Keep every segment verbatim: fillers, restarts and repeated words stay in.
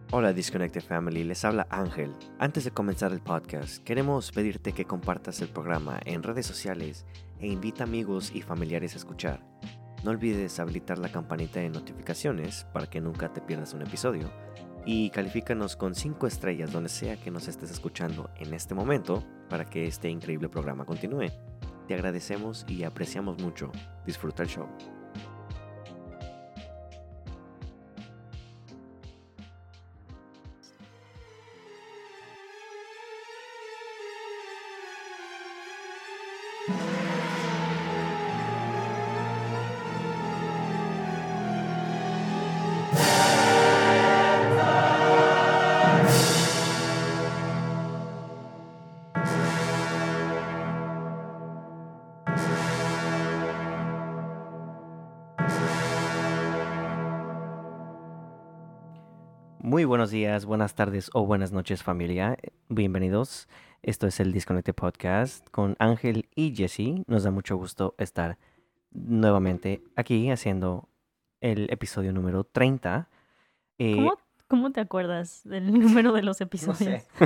Hola Disconnected Family, les habla Ángel. Antes de comenzar el podcast, queremos pedirte que compartas el programa en redes sociales e invita amigos y familiares a escuchar. No olvides habilitar la campanita de notificaciones para que nunca te pierdas un episodio y califícanos con cinco estrellas donde sea que nos estés escuchando en este momento para que este increíble programa continúe. Te agradecemos y apreciamos mucho. Disfruta el show. Muy buenos días, buenas tardes o buenas noches familia. Bienvenidos. Esto es el Disconnected Podcast con Ángel y Jesse. Nos da mucho gusto estar nuevamente aquí haciendo el episodio número treinta. Eh, ¿Cómo, ¿Cómo te acuerdas del número de los no episodios? sé,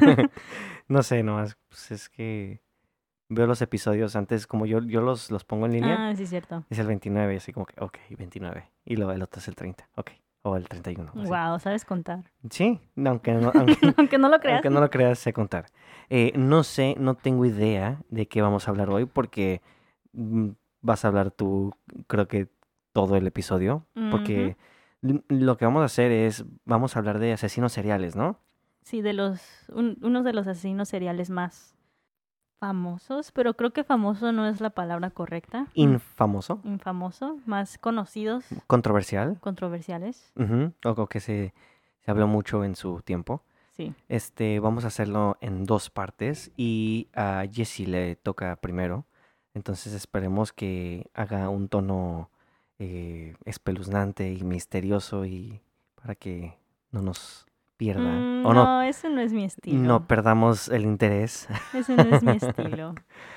no sé, nomás pues es que veo los episodios antes, como yo, yo los, los pongo en línea, Ah, sí, cierto. es el veintinueve, así como que, ok, veintinueve. Y luego el otro es el treinta, ok. O el treinta y uno. Así. Wow, sabes contar. Sí, aunque no, aunque, Aunque no lo creas. aunque no lo creas, sé contar. Eh, no sé, no tengo idea de qué vamos a hablar hoy porque mm, vas a hablar tú, creo que todo el episodio. Porque l- lo que vamos a hacer es, vamos a hablar de asesinos seriales, ¿no? Sí, de los un- unos de los asesinos seriales más famosos, pero creo que famoso no es la palabra correcta. Infamoso, Infamoso, más conocidos, controversial, controversiales. ujú, o, o que se, se habló mucho en su tiempo. Sí. Este, vamos a hacerlo en dos partes y a Jessie le toca primero. Entonces esperemos que haga un tono eh, espeluznante y misterioso y para que no nos pierda Mm, o no, no, ese no es mi estilo. no perdamos el interés. Ese no es mi estilo.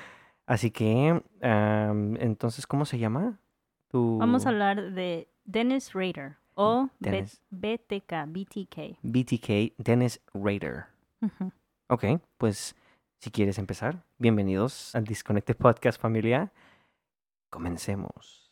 Así que, am, entonces, ¿cómo se llama? Tu Vamos a hablar de Dennis Rader o B- Dennis BTK, B T K. B T K, Dennis Rader. Ujú. Ok, pues si quieres empezar, bienvenidos al Disconnected Podcast familia. Comencemos.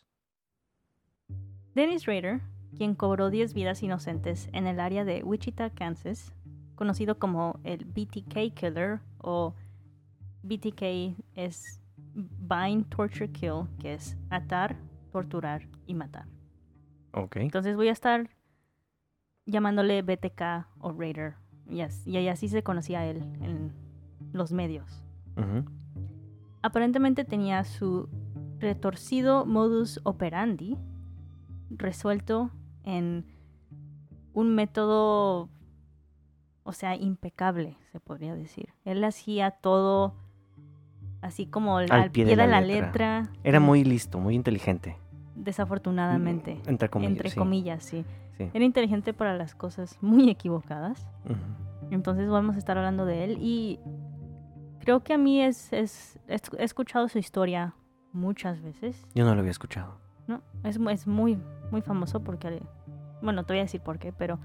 Dennis Rader, quien cobró diez vidas inocentes en el área de Wichita, Kansas, conocido como el B T K Killer o B T K es Bind, Torture, Kill, que es atar, torturar y matar. Ok. Entonces voy a estar llamándole B T K o Raider, y as- y así se conocía a él en los medios. Ujú. Aparentemente tenía su retorcido modus operandi resuelto en un método, o sea, impecable, se podría decir. Él hacía todo así como al, al pie, de la, letra. letra. Era muy listo, muy inteligente. Desafortunadamente. Mm, Entre comillas. Entre sí. comillas, sí. Sí. Era inteligente para las cosas muy equivocadas. Ujú. Entonces vamos a estar hablando de él y creo que a mí es, es, es- he escuchado su historia muchas veces. Yo no lo había escuchado. No, es, mu- es muy, muy famoso porque, bueno, te voy a decir por qué, pero,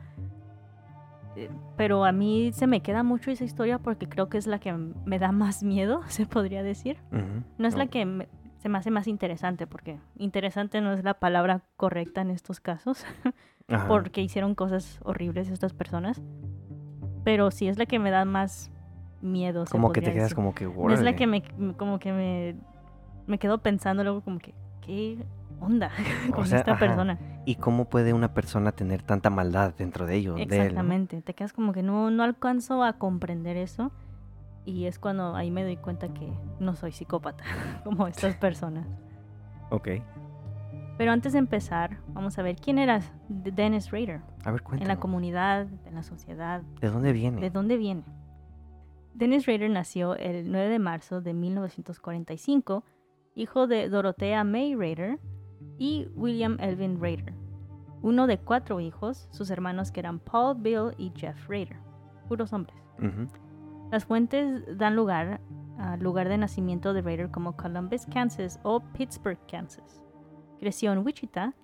eh, pero a mí se me queda mucho esa historia porque creo que es la que m- me da más miedo, se podría decir. Ujú. No es la Ok. que me- se me hace más interesante porque interesante no es la palabra correcta en estos casos Ajá. porque hicieron cosas horribles estas personas, pero sí es la que me da más miedo, se Como que te podría quedas decir. como que, No es la órale. que me, como que me, me quedo pensando luego como que, ¿qué onda con O sea, esta ajá. persona? ¿Y cómo puede una persona tener tanta maldad dentro de ello? de él, ¿no? Exactamente, te quedas como que no, no alcanzo a comprender eso y es cuando ahí me doy cuenta que no soy psicópata como estas personas. Ok. Pero antes de empezar, vamos a ver quién era D- Dennis Rader A ver, en cuéntanos. la comunidad, en la sociedad, ¿De dónde viene? ¿de dónde viene? Dennis Rader nació el nueve de marzo de mil novecientos cuarenta y cinco, hijo de Dorothea May Rader y William Elvin Rader. Uno de cuatro hijos, sus hermanos que eran Paul, Bill y Jeff Rader. Puros hombres. Ujú. Las fuentes dan lugar al lugar de nacimiento de Rader como Columbus, Kansas o Pittsburgh, Kansas. Creció en Wichita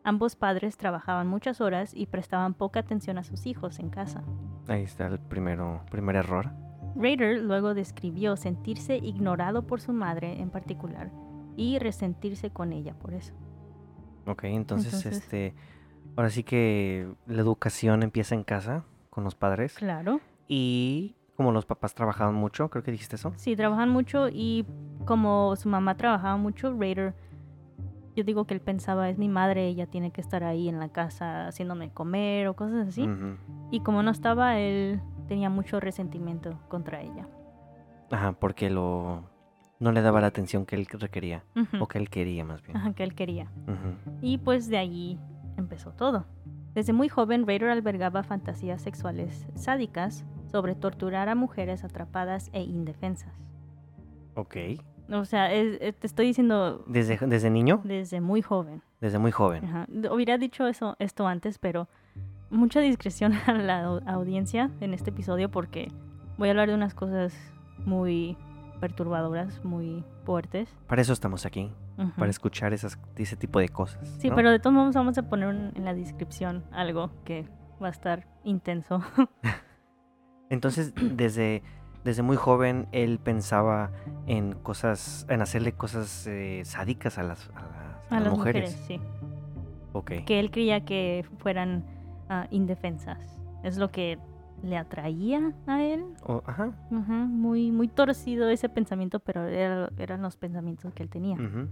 Ambos padres trabajaban muchas horas y prestaban poca atención a sus hijos en casa. Ahí está el primero, primer error. Rader luego describió sentirse ignorado por su madre en particular y resentirse con ella por eso. Ok, entonces, Entonces- este, ahora sí que la educación empieza en casa con los padres Claro. y como los papás trabajaban mucho, creo que dijiste eso. Sí, trabajan mucho y como su mamá trabajaba mucho, Rader, yo digo que él pensaba, es mi madre, ella tiene que estar ahí en la casa haciéndome comer o cosas así. Ujú. Y como no estaba, él tenía mucho resentimiento contra ella. Ajá, porque lo no le daba la atención que él requería Ujú. o que él quería más bien. Ajá, que él quería. Ujú. Y pues de allí empezó todo. Desde muy joven, Rader albergaba fantasías sexuales sádicas sobre torturar a mujeres atrapadas e indefensas. Ok. O sea, es- es- te estoy diciendo Desde, desde niño, desde muy joven. desde muy joven. Ajá. Hubiera dicho eso, esto antes, pero mucha discreción a la au- audiencia en este episodio porque voy a hablar de unas cosas muy perturbadoras, muy fuertes. Para eso estamos aquí, Ujú. para escuchar esas, ese tipo de cosas. Sí, ¿no? pero de todos modos vamos a poner un- en la descripción algo que va a estar intenso. Entonces, desde, desde muy joven, él pensaba en cosas, en hacerle cosas eh, sádicas a las, a las, a A las las mujeres. mujeres, sí. Ok. Que él creía que fueran ah, indefensas. Es lo que le atraía a él. O- ajá. Ujú, Muy, muy torcido ese pensamiento, pero era- eran los pensamientos que él tenía. Ujú.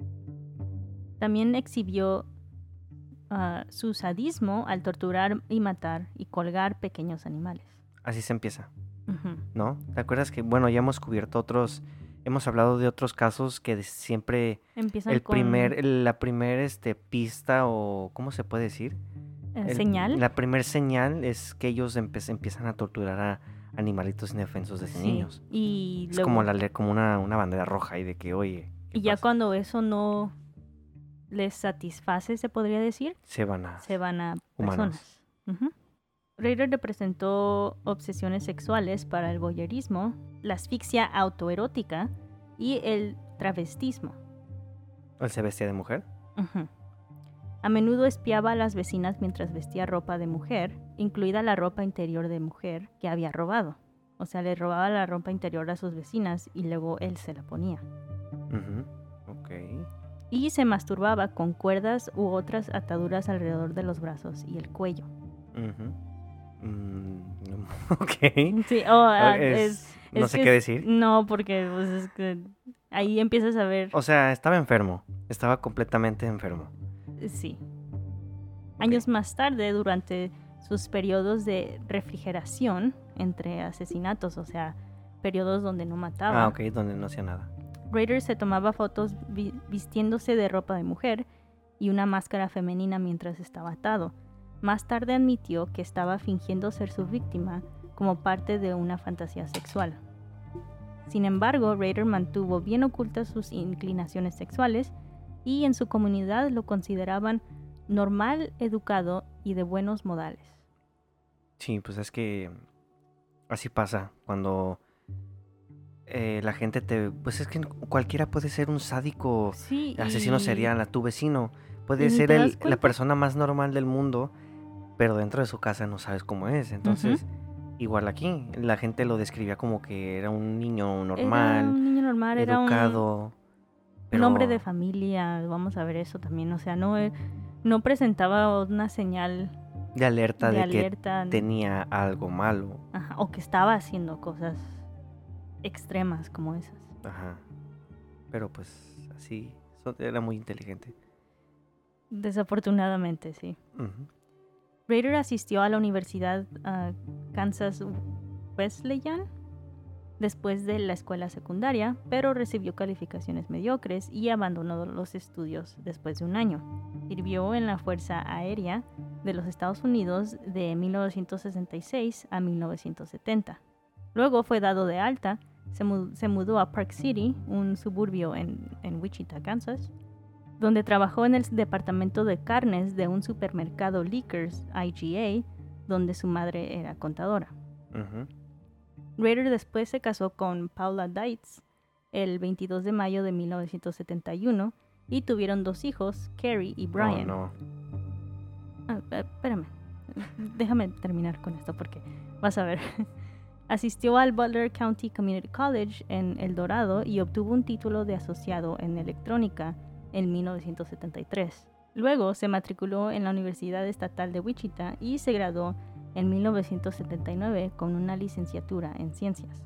También exhibió ah, su sadismo al torturar y matar y colgar pequeños animales. Así se empieza, Ujú. ¿no? ¿Te acuerdas que, bueno, ya hemos cubierto otros, hemos hablado de otros casos que de- siempre Empiezan el con primer, el- la primer este, pista o, ¿cómo se puede decir? eh, El- señal. La primer señal es que ellos empe- empiezan a torturar a animalitos indefensos desde Sí, niños. Y Es luego, como, la, le- como una, una bandera roja y de que, oye, ¿qué y ya pasa? cuando eso no les satisface, se podría decir, Se van a... se van a Humanos. personas. Ujú. Rader representó obsesiones sexuales para el voyeurismo, la asfixia autoerótica y el travestismo. ¿Él se vestía de mujer? Ujú. A menudo espiaba a las vecinas mientras vestía ropa de mujer, incluida la ropa interior de mujer que había robado. O sea, le robaba la ropa interior a sus vecinas y luego él se la ponía. Ujú. Ok. Y se masturbaba con cuerdas u otras ataduras alrededor de los brazos y el cuello. Ujú. Mm, ok. Sí, oh, ah, Es- es- no es sé que qué es- decir. No, porque pues, es que ahí empiezas a ver. O sea, estaba enfermo. Estaba completamente enfermo. Sí. Ok. Años más tarde, durante sus periodos de refrigeración entre asesinatos, o sea, periodos donde no mataba, Ah, ok, donde no hacía nada. Rader se tomaba fotos vi- vistiéndose de ropa de mujer y una máscara femenina mientras estaba atado. Más tarde admitió que estaba fingiendo ser su víctima como parte de una fantasía sexual. Sin embargo, Rader mantuvo bien ocultas sus inclinaciones sexuales y en su comunidad lo consideraban normal, educado y de buenos modales. Sí, pues es que así pasa cuando eh, la gente te... Pues es que cualquiera puede ser un sádico, Sí, asesino y- serial, a tu vecino. Puede y ni ser te el- das la cuenta. persona más normal del mundo, pero dentro de su casa no sabes cómo es. Entonces, igual aquí, la gente lo describía como que era un niño Era normal, un niño normal, era un, educado. un pero- hombre de familia, vamos a ver eso también, o sea, no, eh, no presentaba una señal de alerta de de, alerta que tenía algo malo. ajá, o que estaba haciendo cosas extremas como esas. Ajá. Pero pues así, so- era muy inteligente. Desafortunadamente, sí. Ujú. Rader asistió a la Universidad ah, Kansas Wesleyan después de la escuela secundaria, pero recibió calificaciones mediocres y abandonó los estudios después de un año. Sirvió en la Fuerza Aérea de los Estados Unidos de mil novecientos sesenta y seis a mil novecientos setenta. Luego fue dado de alta, se, mu- se mudó a Park City, un suburbio en, en Wichita, Kansas, donde trabajó en el departamento de carnes de un supermercado Liquors, I G A, donde su madre era contadora. Ujú. Rader después se casó con Paula Dietz el veintidós de mayo de mil novecientos setenta y uno y tuvieron dos hijos, Carrie y Brian. Oh, no. Ah, espérame. Déjame terminar con esto porque vas a ver. Asistió al Butler County Community College en El Dorado y obtuvo un título de asociado en electrónica en mil novecientos setenta y tres. Luego se matriculó en la Universidad Estatal de Wichita y se graduó en mil novecientos setenta y nueve con una licenciatura en ciencias.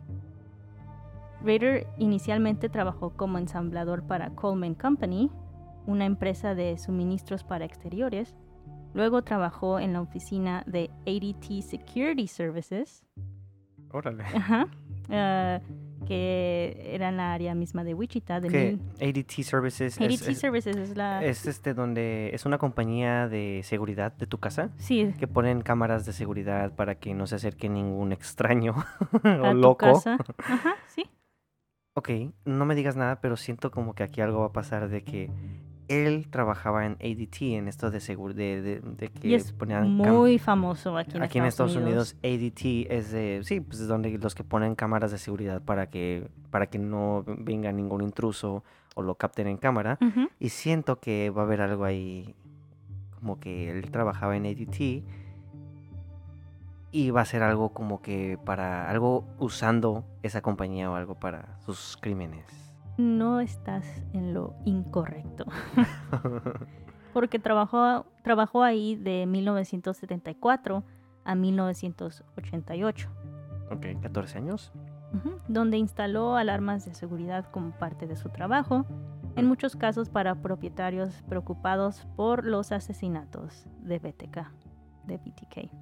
Rader inicialmente trabajó como ensamblador para Coleman Company, una empresa de suministros para exteriores. Luego trabajó en la oficina de A D T Security Services. Órale. Ajá. Uh, que era en la área misma de Wichita. De ¿Qué? mil... A D T Services A D es, T es, Services es la... es este donde es una compañía de seguridad de tu casa Sí, que ponen cámaras de seguridad para que no se acerque ningún extraño a o tu loco. casa. Ajá, sí. Ok, no me digas nada, pero siento como que aquí algo va a pasar de que él trabajaba en A D T, en esto de seguro, de, de, de que Y es ponían cam- muy famoso aquí en aquí en Estados, Estados Unidos. A D T es de, sí, pues es donde los que ponen cámaras de seguridad para que, para que no venga ningún intruso o lo capten en cámara. Ujú. Y siento que va a haber algo ahí, como que él trabajaba en A D T y va a ser algo como que para, algo usando esa compañía o algo para sus crímenes. No estás en lo incorrecto. Porque trabajó, trabajó ahí de mil novecientos setenta y cuatro a mil novecientos ochenta y ocho. Ok, catorce años. Ujú, donde instaló alarmas de seguridad como parte de su trabajo, en Mm. muchos casos para propietarios preocupados por los asesinatos de B T K, de B T K.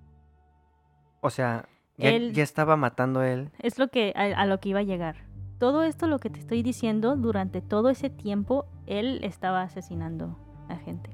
O sea, ya, Él- ya estaba matando él. Es lo que, a, a lo que iba a llegar. Todo esto, lo que te estoy diciendo, durante todo ese tiempo, él estaba asesinando a gente.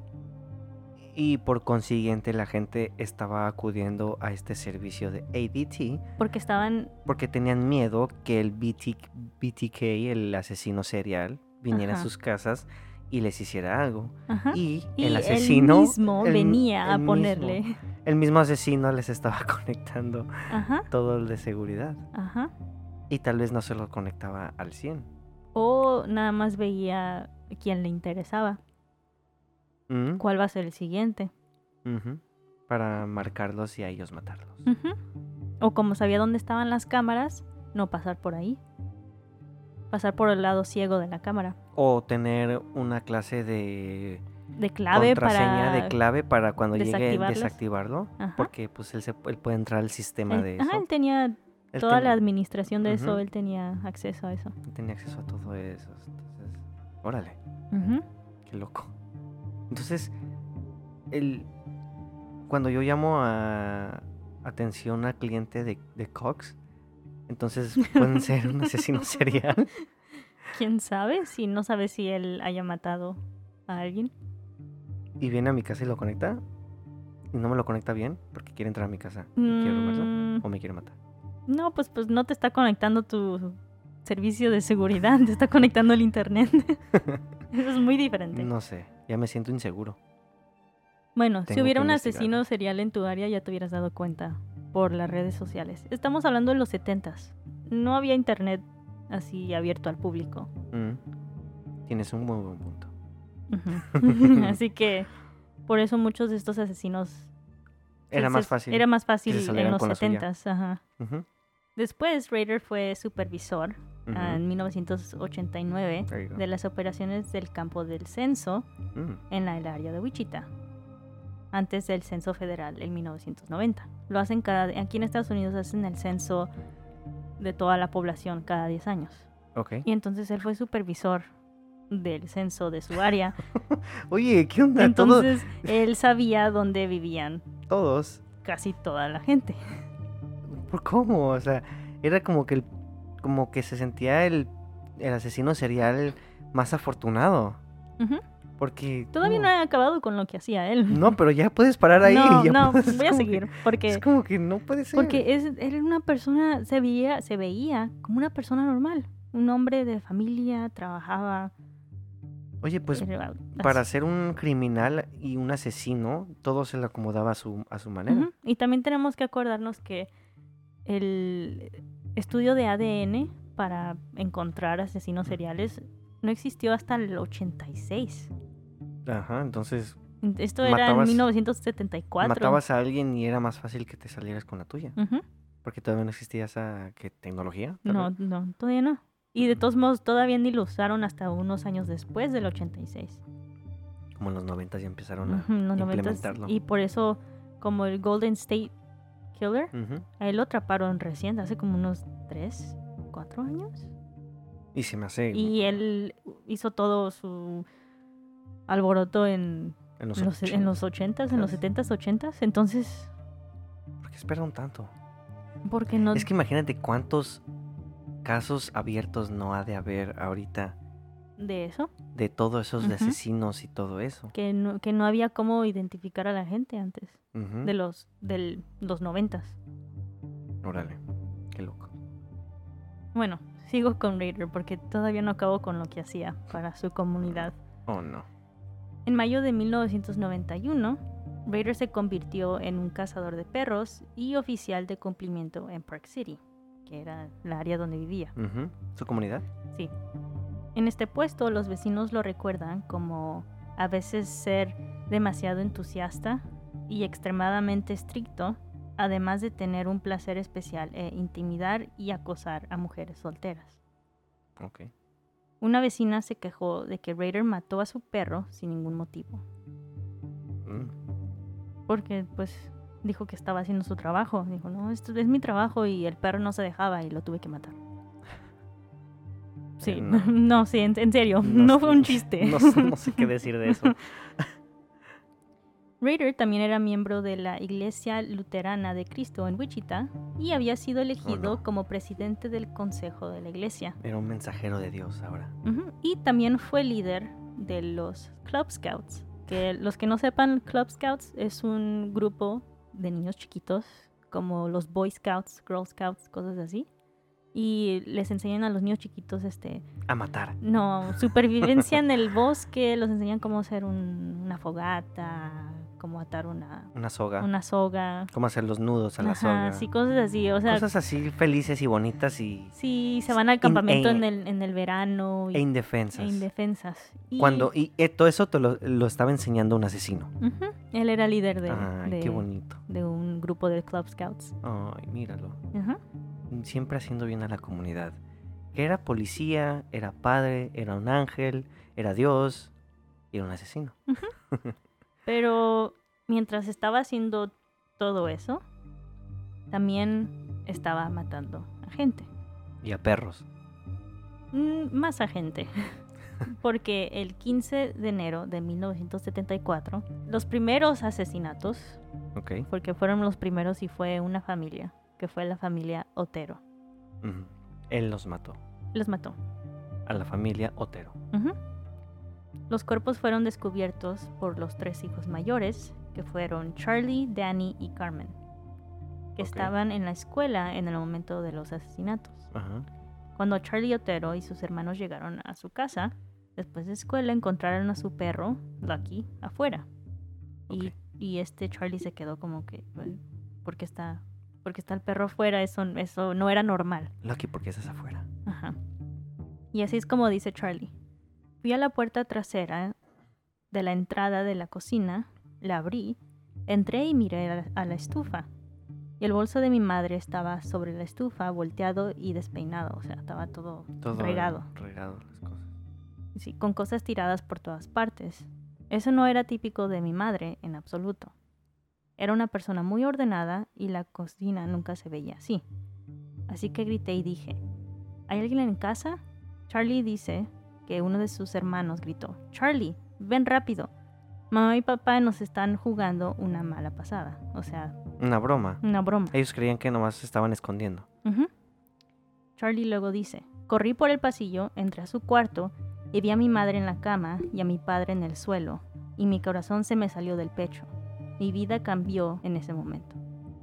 Y por consiguiente la gente estaba acudiendo a este servicio de A D T Porque estaban... porque tenían miedo que el B T K, el asesino serial, viniera Ajá. a sus casas y les hiciera algo. Ajá. Y, Y el asesino... él mismo el- venía a el mismo- ponerle... el mismo asesino les estaba conectando Ajá, todo el de seguridad. ajá. Y tal vez no se lo conectaba al cien. O nada más veía quién le interesaba. Mm, ¿Cuál va a ser el siguiente? ujú, para marcarlos y a ellos matarlos. Ujú. O como sabía dónde estaban las cámaras, no pasar por ahí. Pasar por el lado ciego de la cámara. O tener una clase de De clave contraseña para... de clave para cuando llegue desactivarlas. desactivarlo. Ajá. Porque pues él, se, él puede entrar al sistema Él- de ajá, eso. él tenía Él toda ten- la administración de eso, Ujú. él tenía acceso a eso. él tenía acceso a todo eso. Entonces, órale, Ujú. qué loco. Entonces, el, cuando yo llamo a atención al cliente de, de Cox, entonces pueden ser un asesino serial. ¿Quién sabe? Si no sabe si él haya matado a alguien. Y viene a mi casa y lo conecta. Y no me lo conecta bien porque quiere entrar a mi casa. y Quiere robarlo Mm, o me quiere matar. no, pues, pues no te está conectando tu servicio de seguridad, te está conectando el internet. Eso es muy diferente. No sé, ya me siento inseguro. Bueno, si Tengo hubiera que un investigar. asesino serial en tu área ya te hubieras dado cuenta por las redes sociales. Estamos hablando de los setentas. No había internet así abierto al público. Mm. Tienes un muy buen punto. Ujú. Así que por eso muchos de estos asesinos... Era se- más se- fácil. Era más fácil que se en salieran los con la suya. setentas. Ajá. Ujú, Después, Rader fue supervisor ujú. ah, en mil novecientos ochenta y nueve There you go. de las operaciones del campo del censo Mm. en la- el área de Wichita, antes del censo federal en mil novecientos noventa. Lo hacen cada... Aquí en Estados Unidos hacen el censo de toda la población cada diez años. Ok. Y entonces él fue supervisor del censo de su área. Oye, ¿qué onda? Entonces él sabía dónde vivían Todos. todos. casi toda la gente. ¿Por cómo? O sea, era como que el, como que se sentía el, el asesino serial más afortunado. Ujú. Porque. Todavía no ¿cómo? he acabado con lo que hacía él. No, pero ya puedes parar ahí. no, ya no, puedes- voy a es como seguir que- porque Es como que no puede ser. porque es era una persona, se veía se veía como una persona normal, un hombre de familia, trabajaba. Oye, pues era para así. ser un criminal y un asesino, todo se le acomodaba a su, a su manera. Ujú. Y también tenemos que acordarnos que el estudio de A D N para encontrar asesinos seriales no existió hasta el ochenta y seis. Ajá, entonces Esto era Matabas- en mil novecientos setenta y cuatro. Matabas a alguien y era más fácil que te salieras con la tuya. Ujú. Porque todavía no existía esa ¿qué, tecnología. tal No, vez. no, todavía no. Y de todos modos, todavía ni lo usaron hasta unos años después del ochenta y seis. Como en los noventa ya empezaron a Ujú, en los noventas, implementarlo. y por eso, como el Golden State Killer, Ujú. a él lo atraparon recién, hace como unos tres, cuatro años. Y se me hace Y él hizo todo su alboroto en en los, en los, en los ochentas, en los setentas, ochentas. Entonces, ¿Por qué esperaron tanto? ¿por qué no? Es que imagínate cuántos casos abiertos no ha de haber ahorita De eso, de todos esos de Ujú. asesinos y todo eso. que no, que no había cómo identificar a la gente antes, Ujú. de los, del, los noventas. Órale, qué loco. Bueno, sigo con Raider porque todavía no acabo con lo que hacía para su comunidad. Oh, no. En mayo de mil novecientos noventa y uno, Raider se convirtió en un cazador de perros y oficial de cumplimiento en Park City, que era la área donde vivía. Ujú. ¿Su comunidad? Sí. En este puesto, los vecinos lo recuerdan como a veces ser demasiado entusiasta y extremadamente estricto, además de tener un placer especial e intimidar y acosar a mujeres solteras. Ok. Una vecina se quejó de que Raider mató a su perro sin ningún motivo, Mm. porque pues dijo que estaba haciendo su trabajo. Dijo, no, esto es mi trabajo, y el perro no se dejaba y lo tuve que matar. Sí, Eh, no, no. sí, en, en serio, No no sé- fue un chiste. No, sé- no sé qué decir de eso. Raider también era miembro de la Iglesia Luterana de Cristo en Wichita y había sido elegido Oh, no. como presidente del consejo de la iglesia. Era un mensajero de Dios ahora. Ujú. Y también fue líder de los Club Scouts. Que los que no sepan, Club Scouts es un grupo de niños chiquitos, como los Boy Scouts, Girl Scouts, cosas así. Y les enseñan a los niños chiquitos, este, A matar. no, supervivencia en el bosque, los enseñan cómo hacer un- una fogata, cómo atar una, Una soga. una soga. Cómo hacer los nudos a la Ajá, soga. sí, cosas así, o sea, Cosas así felices y bonitas y... sí, se van al campamento e- en, el, en el verano y, e indefensas. e indefensas. Y, Cuando, y eh, todo eso te lo, lo estaba enseñando un asesino. Ujú, él era líder de, Ay, de, qué bonito. de un grupo de Club Scouts. Ay, míralo. Ajá. Siempre haciendo bien a la comunidad. Que era policía, era padre, era un ángel, era Dios y era un asesino. Pero mientras estaba haciendo todo eso, también estaba matando a gente. Y a perros. Mm, más a gente. Porque el quince de enero de mil novecientos setenta y cuatro, los primeros asesinatos, Ok. porque fueron los primeros y fue una familia, que fue la familia Otero, Ujú. Él los mató. los mató. A la familia Otero. Ujú. Los cuerpos fueron descubiertos por los tres hijos mayores, que fueron Charlie, Danny y Carmen, que Ok. estaban en la escuela en el momento de los asesinatos. Ajá. Cuando Charlie Otero y sus hermanos llegaron a su casa, después de escuela encontraron a su perro, Lucky, afuera. Y, Ok. y este Charlie se quedó como que, "Well, ¿por qué está, por qué está el perro afuera? Eso, eso no era normal". Lucky porque estás afuera. Ajá. Y así es como dice Charlie. Fui a la puerta trasera de la entrada de la cocina, la abrí, entré y miré a la, a la estufa. Y el bolso de mi madre estaba sobre la estufa, volteado y despeinado, o sea, estaba todo, Todo regado. regado las cosas. Sí, con cosas tiradas por todas partes. Eso no era típico de mi madre en absoluto. Era una persona muy ordenada y la cocina nunca se veía así. Así que grité y dije, ¿hay alguien en casa? Charlie dice que uno de sus hermanos gritó, Charlie, ven rápido. Mamá y papá nos están jugando una mala pasada. O sea, Una broma. una broma. Ellos creían que nomás se estaban escondiendo. Ujú. Charlie luego dice, corrí por el pasillo, entré a su cuarto y vi a mi madre en la cama y a mi padre en el suelo, y mi corazón se me salió del pecho. Mi vida cambió en ese momento.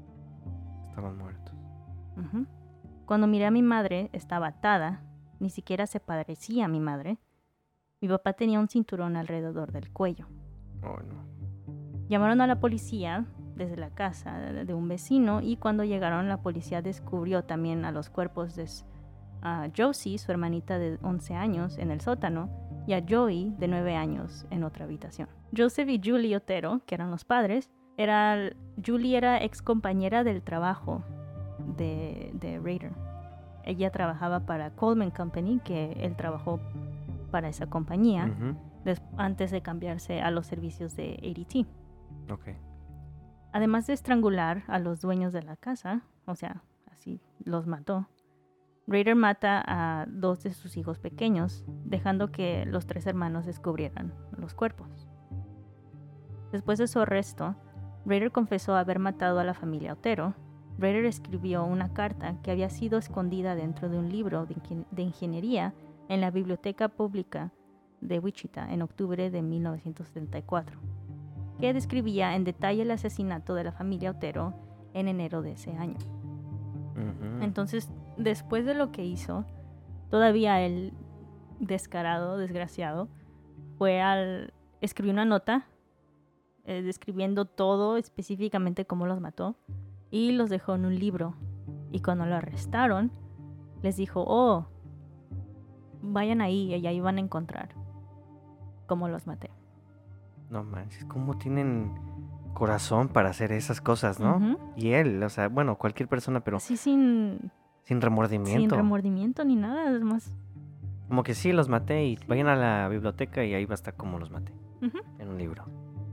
Estaban muertos. Ujú. Cuando miré a mi madre, estaba atada, ni siquiera se parecía a mi madre. Mi papá tenía un cinturón alrededor del cuello. Oh, no. Llamaron a la policía desde la casa de un vecino, y cuando llegaron la policía descubrió también a los cuerpos de a Josie, su hermanita de once años, en el sótano, y a Joey, de nueve años, en otra habitación. Joseph y Julie Otero, que eran los padres, era, Julie era ex compañera del trabajo de, de Rader. Ella trabajaba para Coleman Company, que él trabajó para esa compañía Ujú. des- antes de cambiarse a los servicios de A D T. Ok. Además de estrangular a los dueños de la casa, o sea, así los mató, Rader mata a dos de sus hijos pequeños, dejando que los tres hermanos descubrieran los cuerpos. Después de su arresto, Rader confesó haber matado a la familia Otero. Rader escribió una carta que había sido escondida dentro de un libro de, ingen- de ingeniería en la Biblioteca Pública de Wichita en octubre de mil novecientos setenta y cuatro, que describía en detalle el asesinato de la familia Otero en enero de ese año. Ujú. Entonces, después de lo que hizo, todavía el descarado, desgraciado, fue al escribió una nota eh, describiendo todo, específicamente cómo los mató, y los dejó en un libro. Y cuando lo arrestaron, les dijo, oh, vayan ahí y ahí van a encontrar cómo los maté. No manches, ¿cómo tienen corazón para hacer esas cosas, no? Ujú. Y él, o sea, bueno, cualquier persona, pero Así sin, sin remordimiento. sin remordimiento ni nada, es más. Como que sí, los maté y vayan a la biblioteca y ahí va a estar como los maté. Ujú. En un libro.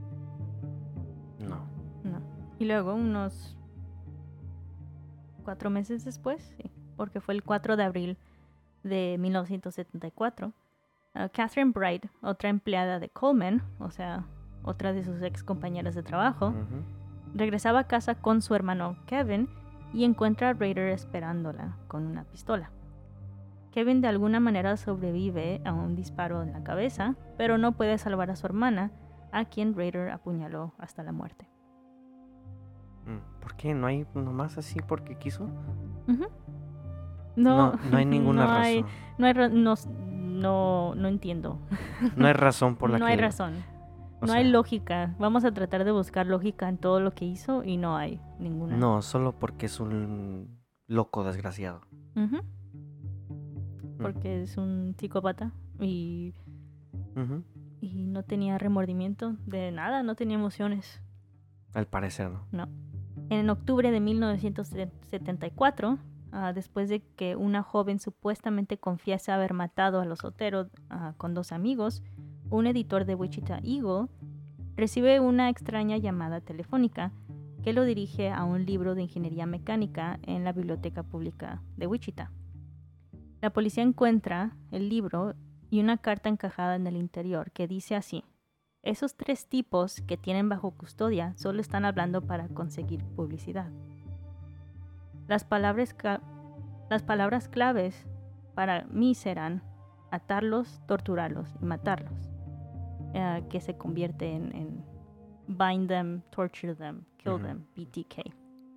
No. No. Y luego, unos cuatro meses después, sí, porque fue el cuatro de abril de mil novecientos setenta y cuatro, uh, Catherine Bright, otra empleada de Coleman, o sea, otra de sus ex compañeras de trabajo, Ujú. regresaba a casa con su hermano Kevin y encuentra a Rader esperándola con una pistola. Kevin de alguna manera sobrevive a un disparo en la cabeza, pero no puede salvar a su hermana, a quien Rader apuñaló hasta la muerte. Mm, ¿Por qué? ¿No hay nomás así porque quiso? Ujú. No, No, no hay ninguna no hay, razón. no, hay ra- no, no, no entiendo. No hay razón por la no que... hay razón. o No sea, hay lógica. Vamos a tratar de buscar lógica en todo lo que hizo y no hay ninguna. No, solo porque es un loco desgraciado. Ujú. Mm. Porque es un psicópata y, Ujú. y no tenía remordimiento de nada, no tenía emociones. Al parecer, ¿no? No. En octubre de mil novecientos setenta y cuatro, uh, después de que una joven supuestamente confiese haber matado a los Otero uh, con dos amigos, un editor de Wichita Eagle recibe una extraña llamada telefónica que lo dirige a un libro de ingeniería mecánica en la Biblioteca Pública de Wichita. La policía encuentra el libro y una carta encajada en el interior que dice así: esos tres tipos que tienen bajo custodia solo están hablando para conseguir publicidad. Las palabras, ca- las palabras claves para mí serán atarlos, torturarlos y matarlos, eh, que se convierte en, en bind them, torture them, kill Ujú. them, B T K.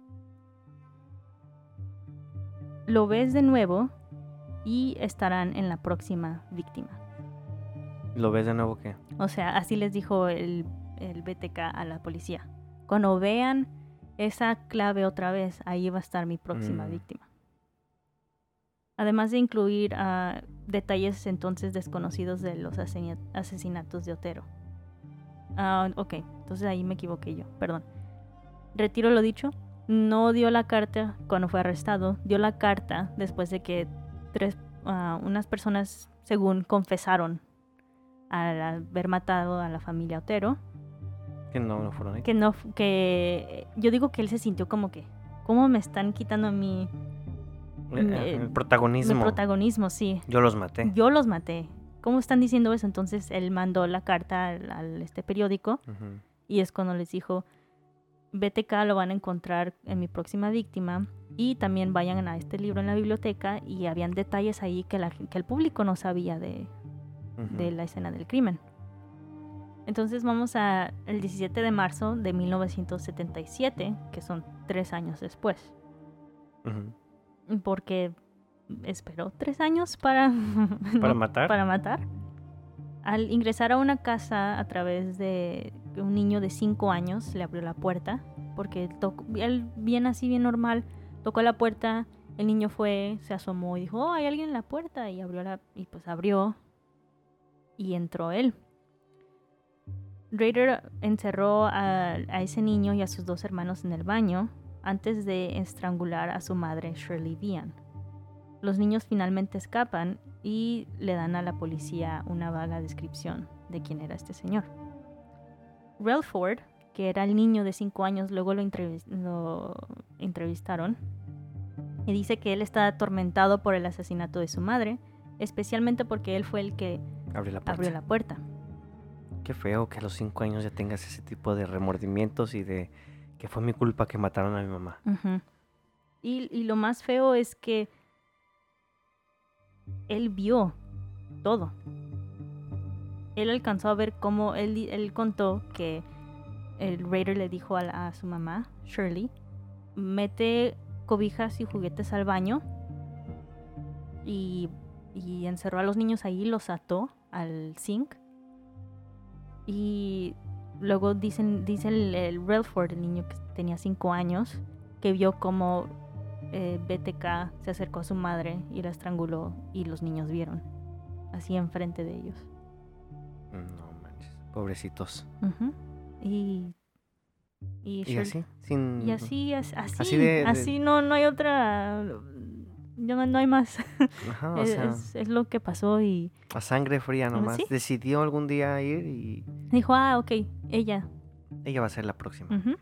Lo ves de nuevo y estarán en la próxima víctima. ¿Lo ves de nuevo qué? O sea, así les dijo el, el B T K a la policía. Cuando vean esa clave otra vez, ahí va a estar mi próxima Mm. víctima. Además de incluir uh, detalles entonces desconocidos de los asesina- asesinatos de Otero. Uh, ok, entonces ahí me equivoqué yo, perdón. Retiro lo dicho. No dio la carta cuando fue arrestado. Dio la carta después de que tres, uh, unas personas, según, confesaron al haber matado a la familia Otero. Que no, no fueron ahí. Que no, que yo digo que él se sintió como que, ¿cómo me están quitando a mí Eh, me- el protagonismo. mi protagonismo? Sí, Yo los maté. yo los maté. ¿Cómo están diciendo eso? Entonces él mandó la carta al, al este periódico Ujú. y es cuando les dijo, B T K lo van a encontrar en mi próxima víctima y también vayan a este libro en la biblioteca, y habían detalles ahí que, la, que el público no sabía de, Ujú. de la escena del crimen. Entonces vamos al diecisiete de marzo de mil novecientos setenta y siete, que son tres años después. Ujú. Porque esperó tres años para... ¿Para no, matar? Para matar. Al ingresar a una casa a través de un niño de cinco años, le abrió la puerta, porque él, tocó, él bien así, bien normal, tocó la puerta, el niño fue, se asomó y dijo, oh, hay alguien en la puerta, y abrió la, y pues abrió, y entró él. Rader encerró a, a ese niño y a sus dos hermanos en el baño antes de estrangular a su madre, Shirley Vian. Los niños finalmente escapan y le dan a la policía una vaga descripción de quién era este señor. Ralph Ford, que era el niño de cinco años, luego lo, entrevist- lo entrevistaron y dice que él está atormentado por el asesinato de su madre, especialmente porque él fue el que Abrió la puerta. abrió la puerta. Qué feo que a los cinco años ya tengas ese tipo de remordimientos y de que fue mi culpa que mataron a mi mamá. Uh-huh. Y, y lo más feo es que él vio todo. Él alcanzó a ver cómo él, él contó que el Raider le dijo a, la, a su mamá, Shirley, mete cobijas y juguetes al baño y, y encerró a los niños ahí, los ató al zinc. Y luego dicen, dice el, el Ralph Ford, el niño que tenía cinco años, que vio cómo eh, B T K se acercó a su madre y la estranguló y los niños vieron, así enfrente de ellos. No manches, pobrecitos. Uh-huh. Y y, ¿Y Shirley- así? Sin... y así, as- así, Así de- así de- no, no hay otra, no, no hay más. Ajá, o es, sea, es- es lo que pasó y a sangre fría nomás. ¿Sí? Decidió algún día ir y dijo, ah, ok, ella. ella va a ser la próxima. Ujú.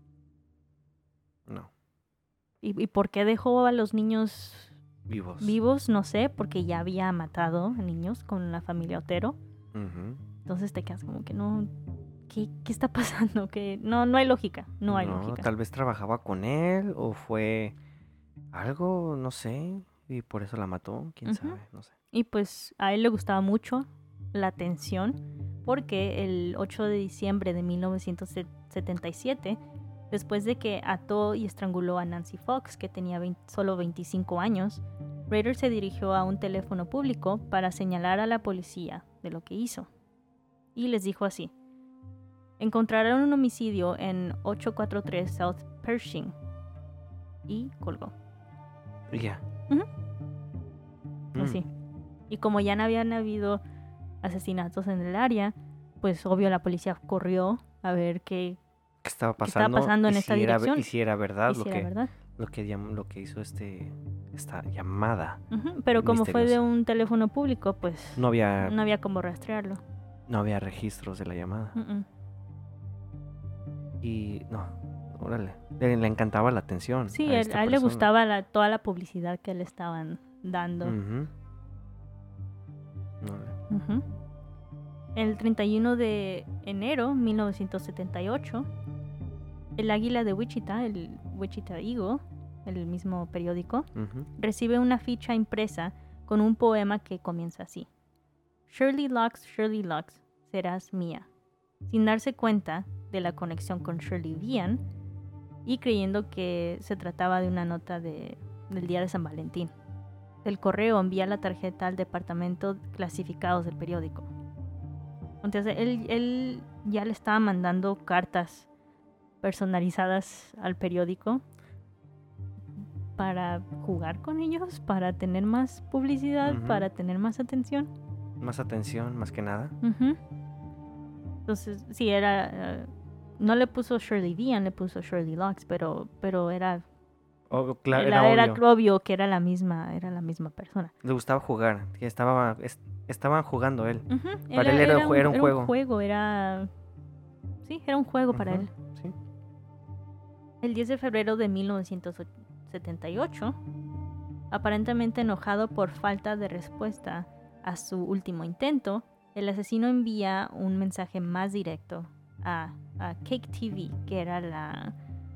No, ¿Y, ¿Y por qué dejó a los niños vivos. vivos? No sé, porque ya había matado a niños con la familia Otero. Ujú. Entonces te quedas como que no, ¿qué, qué está pasando? Que no, no hay lógica, no hay lógica. Tal vez trabajaba con él o fue algo, no sé, y por eso la mató, quién Ujú. sabe, no sé. Y pues a él le gustaba mucho la atención porque el ocho de diciembre de mil novecientos setenta y siete, después de que ató y estranguló a Nancy Fox, que tenía veinte, solo veinticinco años, Rader se dirigió a un teléfono público para señalar a la policía de lo que hizo. Y les dijo así: encontraron un homicidio en ochocientos cuarenta y tres South Pershing. Y colgó. Y ya. Ujú. Mm. Así. Y como ya no habían habido asesinatos en el área, pues obvio la policía corrió a ver qué, ¿Qué estaba qué estaba pasando? pasando en Y esta si era- dirección. Y si era verdad, y lo, si que, era verdad. lo que llam- lo que hizo este esta llamada. Ujú. Pero como fue de Misteriosa. un teléfono público, pues No había no había cómo rastrearlo. no había registros de la llamada. Mm-mm. Y no, órale, le, le encantaba la atención. Sí, a él- esta a él le persona. gustaba la, toda la publicidad que le estaban dando. Ujú. Órale. Ujú. El treinta y uno de enero de mil novecientos setenta y ocho, el Águila de Wichita, el Wichita Eagle, el mismo periódico, Ujú. recibe una ficha impresa con un poema que comienza así: Shirley Lux, Shirley Lux, serás mía. Sin darse cuenta de la conexión con Shirley Vian y creyendo que se trataba de una nota de, del día de San Valentín. El correo envía la tarjeta al departamento clasificados del periódico. Entonces él, él ya le estaba mandando cartas personalizadas al periódico para jugar con ellos, para tener más publicidad, Ujú. para tener más atención. Más atención, más que nada. Ujú. Entonces, sí, era... eh, no le puso Shirley Vian, le puso Shirley Lux, pero, pero era, Oh, claro, era, era era obvio. obvio que era la misma, era la misma persona. Le gustaba jugar, que estaba, es- estaban jugando él. Ujú. Para él era un jue- era un juego. Era un juego, era... Sí, era un juego para Ujú, él. Sí. El diez de febrero de mil novecientos setenta y ocho, aparentemente enojado por falta de respuesta a su último intento, el asesino envía un mensaje más directo a, a Cake T V, que era la...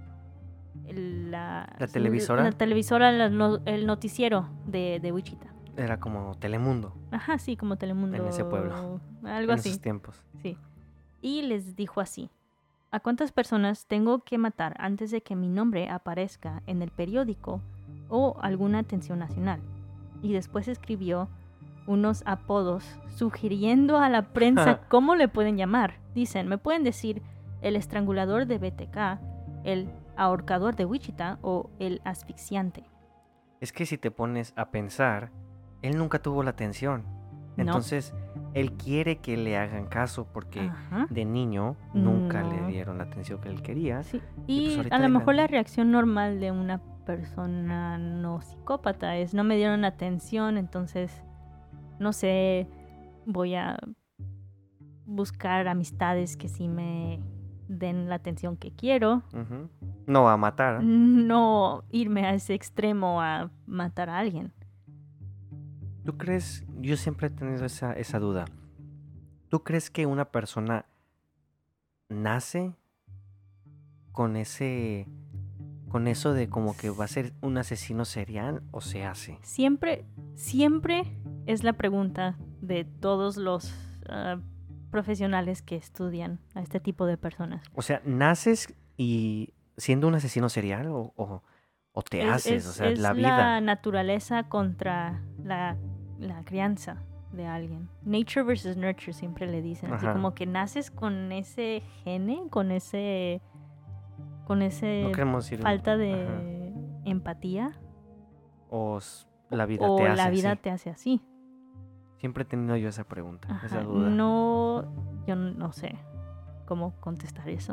La, ¿La televisora? La televisora, la no- el noticiero de, de Wichita. Era como Telemundo Ajá, sí, como Telemundo. En ese pueblo. Algo en así. esos tiempos. Sí. Y les dijo así: ¿a cuántas personas tengo que matar antes de que mi nombre aparezca en el periódico o alguna atención nacional? Y después escribió unos apodos sugiriendo a la prensa cómo le pueden llamar. Dicen, me pueden decir el estrangulador de B T K, el ahorcador de Wichita o el asfixiante. Es que si te pones a pensar, él nunca tuvo la atención. No. Entonces, él quiere que le hagan caso porque Ajá. de niño nunca No. le dieron la atención que él quería. Sí. Y Y pues ahorita a lo de mejor la grande. reacción normal de una persona no psicópata es no me dieron atención, entonces, no sé, voy a buscar amistades que sí me den la atención que quiero. Ujú. No va a matar. No irme a ese extremo a matar a alguien. ¿Tú crees? Yo siempre he tenido esa, esa duda. ¿Tú crees que una persona nace con ese, con eso de como que va a ser un asesino serial o se hace? Siempre, siempre es la pregunta de todos los ah, profesionales que estudian a este tipo de personas. O sea, ¿naces y siendo un asesino serial o, o, o te Es, haces? es- O sea, es la vida. naturaleza contra la, la crianza de alguien. Nature versus nurture siempre le dicen. Así Ajá. como que naces con ese gene, con ese, con No ese queremos ir. falta Ajá. de empatía. O s- la vida o te hace la vida así. te hace así. Siempre he tenido yo esa pregunta, esa Ajá, duda. no, yo no sé cómo contestar eso.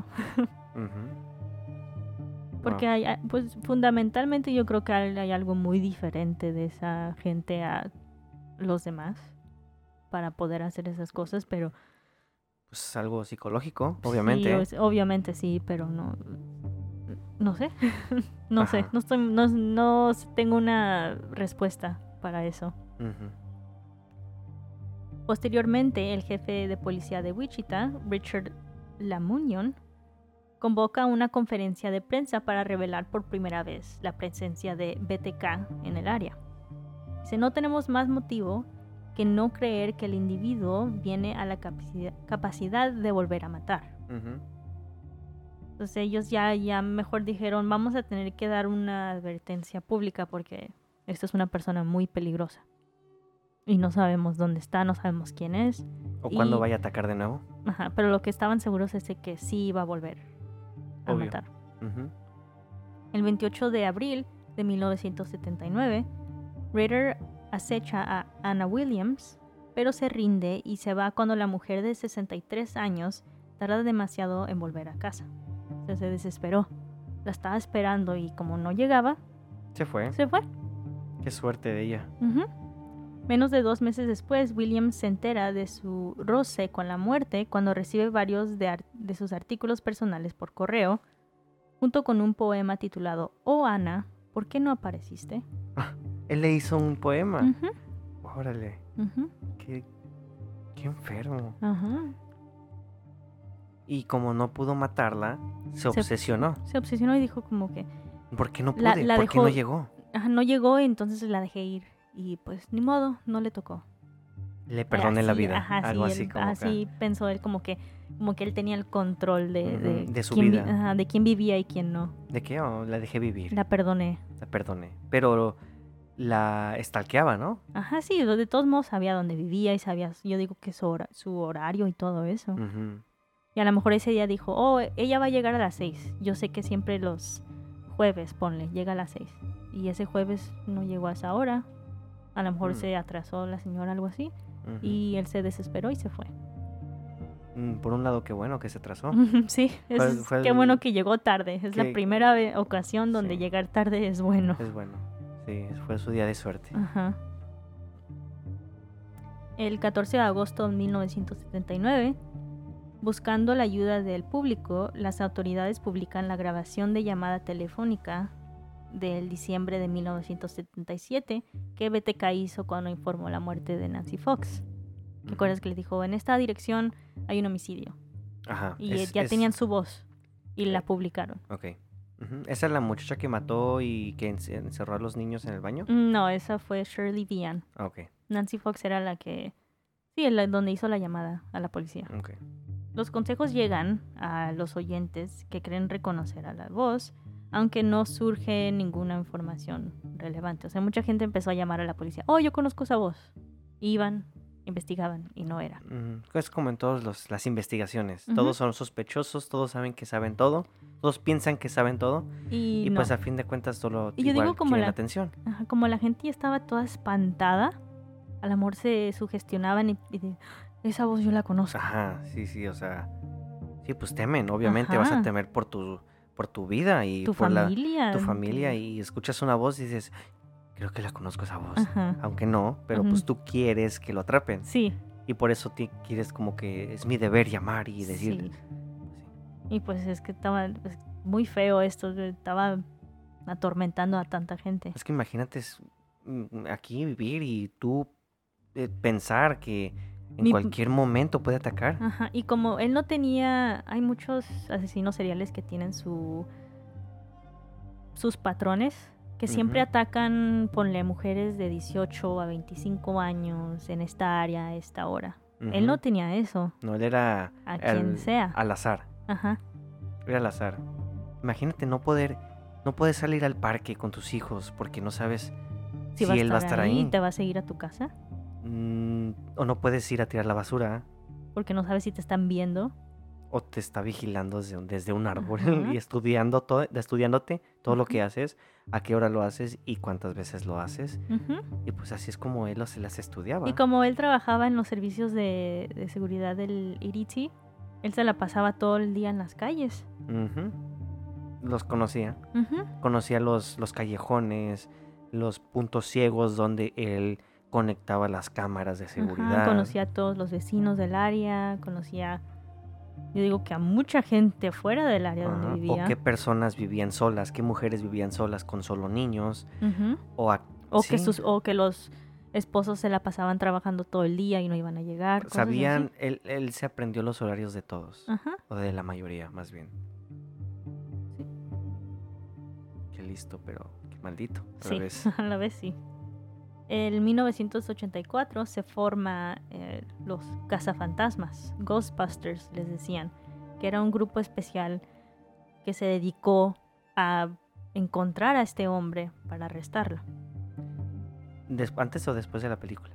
Ujú. Porque Wow. hay, hay- pues fundamentalmente yo creo que hay, hay algo muy diferente de esa gente a los demás para poder hacer esas cosas, pero Pues algo psicológico, sí, obviamente. o- obviamente sí, pero no, no sé, no sé, Ajá. no estoy, no, no tengo una respuesta para eso. Ujú. Posteriormente, el jefe de policía de Wichita, Richard Lamunion, convoca una conferencia de prensa para revelar por primera vez la presencia de B T K en el área. Dice, no tenemos más motivo que no creer que el individuo viene a la capacidad, capacidad de volver a matar. Ujú. Entonces ellos ya, ya mejor dijeron, vamos a tener que dar una advertencia pública porque esta es una persona muy peligrosa. Y no sabemos dónde está, no sabemos quién es. O cuándo Y- vaya a atacar de nuevo. Ajá, pero lo que estaban seguros es de que sí iba a volver a Obvio. matar. Ujú. El veintiocho de abril de mil novecientos setenta y nueve, Rader acecha a Anna Williams, pero se rinde y se va cuando la mujer de sesenta y tres años tarda demasiado en volver a casa. O sea, se desesperó. La estaba esperando y como no llegaba, Se fue. se fue. Qué suerte de ella. Ujú. Menos de dos meses después, Williams se entera de su roce con la muerte cuando recibe varios de, ar- de sus artículos personales por correo, junto con un poema titulado Oh Ana, ¿por qué no apareciste? Él le hizo un poema. Ujú, Órale. ujú, Qué, qué enfermo. ajá. Y como no pudo matarla, se Se- obsesionó. Se obsesionó y dijo como que ¿Por qué no pude? La- la ¿Por qué dejó- no llegó? ajá, no llegó y entonces la dejé ir. Y pues ni modo, no le tocó. Le perdoné la Así, vida. ajá, Algo sí, así él- como que- así pensó él como que, como que él tenía el control de, Ujú, de, de su quién vi- vida. ajá, de quién vivía y quién no. ¿De qué? Oh, la dejé vivir. La perdoné. La perdoné. Pero la estalqueaba, ¿no? Ajá, sí, de todos modos sabía dónde vivía y sabía, yo digo que su, hora- su horario y todo eso. Ujú. Y a lo mejor ese día dijo, oh, ella va a llegar a las seis. Yo sé que siempre los jueves, ponle, llega a las seis. Y ese jueves no llegó a esa hora. A lo mejor Mm. se atrasó la señora, algo así. Ujú. Y él se desesperó y se fue. Mm, Por un lado, qué bueno que se atrasó. Sí, es, Fue- fue qué el- bueno que llegó tarde. Es que- la primera ve- ocasión donde Sí. llegar tarde es bueno. Es bueno. Sí, fue su día de suerte. Ajá. El catorce de agosto de mil novecientos setenta y nueve, buscando la ayuda del público, las autoridades publican la grabación de llamada telefónica del diciembre de mil novecientos setenta y siete que B T K hizo cuando informó la muerte de Nancy Fox. ¿Te acuerdas que le dijo, en esta dirección hay un homicidio? Ajá. Y es- ya es- tenían su voz y la Ok. publicaron. Ok. Ujú. ¿Esa es la muchacha que mató y que ence- encerró a los niños en el baño? No, esa fue Shirley Vian. Ah, ok. Nancy Fox era la que... Sí, la, donde hizo la llamada a la policía. Ok. Los consejos llegan a los oyentes que creen reconocer a la voz, aunque no surge ninguna información relevante. O sea, mucha gente empezó a llamar a la policía. Oh, yo conozco esa voz. Iban, investigaban y no era. Ujú. Es como en todas las investigaciones. Ujú. Todos son sospechosos, todos saben que saben todo, todos piensan que saben todo. Y, Y, no. pues a fin de cuentas solo Y yo igual digo como quieren la- atención. Ajá, como la gente ya estaba toda espantada, al amor se sugestionaban y, y de, esa voz yo la conozco. Ajá, sí, sí, o sea, sí, pues temen, obviamente Ajá. vas a temer por tu, por tu vida y tu por familia, la, tu familia y escuchas una voz y dices, creo que la conozco esa voz, Ajá. aunque no, pero uh-huh. pues tú quieres que lo atrapen. Sí. Y por eso te quieres como que es mi deber llamar y decir. Sí. Y pues es que estaba pues, muy feo esto, estaba atormentando a tanta gente. Es que imagínate aquí vivir y tú eh, pensar que en Mi... cualquier momento puede atacar. Ajá, y como él no tenía, hay muchos asesinos seriales que tienen su sus patrones, que siempre uh-huh. atacan, ponle, mujeres de dieciocho a veinticinco años en esta área a esta hora. Uh-huh. Él no tenía eso. No, él era a el, quien sea. Al azar. Ajá. Era al azar. Imagínate no poder, no poder salir al parque con tus hijos porque no sabes si, si va él va a estar ahí. ¿Y te va a seguir a tu casa? Mm, o no puedes ir a tirar la basura. Porque no sabes si te están viendo. O te está vigilando desde, desde un árbol uh-huh. y estudiando todo, estudiándote todo uh-huh. lo que haces, a qué hora lo haces y cuántas veces lo haces. Uh-huh. Y pues así es como él se las estudiaba. Y como él trabajaba en los servicios de, de seguridad del E D T, él se la pasaba todo el día en las calles. Uh-huh. Los conocía. Uh-huh. Conocía los, los callejones, los puntos ciegos donde él conectaba las cámaras de seguridad. Uh-huh. Conocía a todos los vecinos del área, conocía... Yo digo que a mucha gente fuera del área uh-huh. donde vivía. O qué personas vivían solas, qué mujeres vivían solas con solo niños. Uh-huh. O, a, o, ¿sí? que sus, o que los esposos se la pasaban trabajando todo el día y no iban a llegar. Sabían, él, él se aprendió los horarios de todos. Uh-huh. O de la mayoría, más bien. Sí. Qué listo, pero qué maldito. A sí, la vez. a la vez sí. En mil novecientos ochenta y cuatro se forma eh, los cazafantasmas, Ghostbusters les decían, que era un grupo especial que se dedicó a encontrar a este hombre para arrestarlo. Des- ¿Antes o después de la película?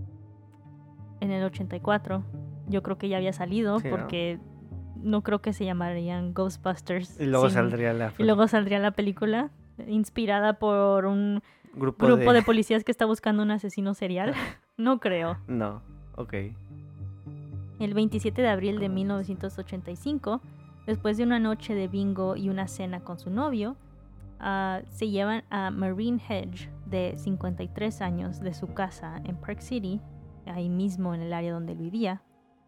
En el ochenta y cuatro, yo creo que ya había salido sí, porque ¿no? no creo que se llamarían Ghostbusters. Y luego, sin, saldría la... y luego saldría la película inspirada por un... Grupo, grupo de... de policías que está buscando un asesino serial. No creo. No, ok. El veintisiete de abril de mil novecientos ochenta y cinco, después de una noche de bingo y una cena con su novio, uh, se llevan a Maureen Hedge, de cincuenta y tres años, de su casa en Park City, ahí mismo en el área donde él vivía.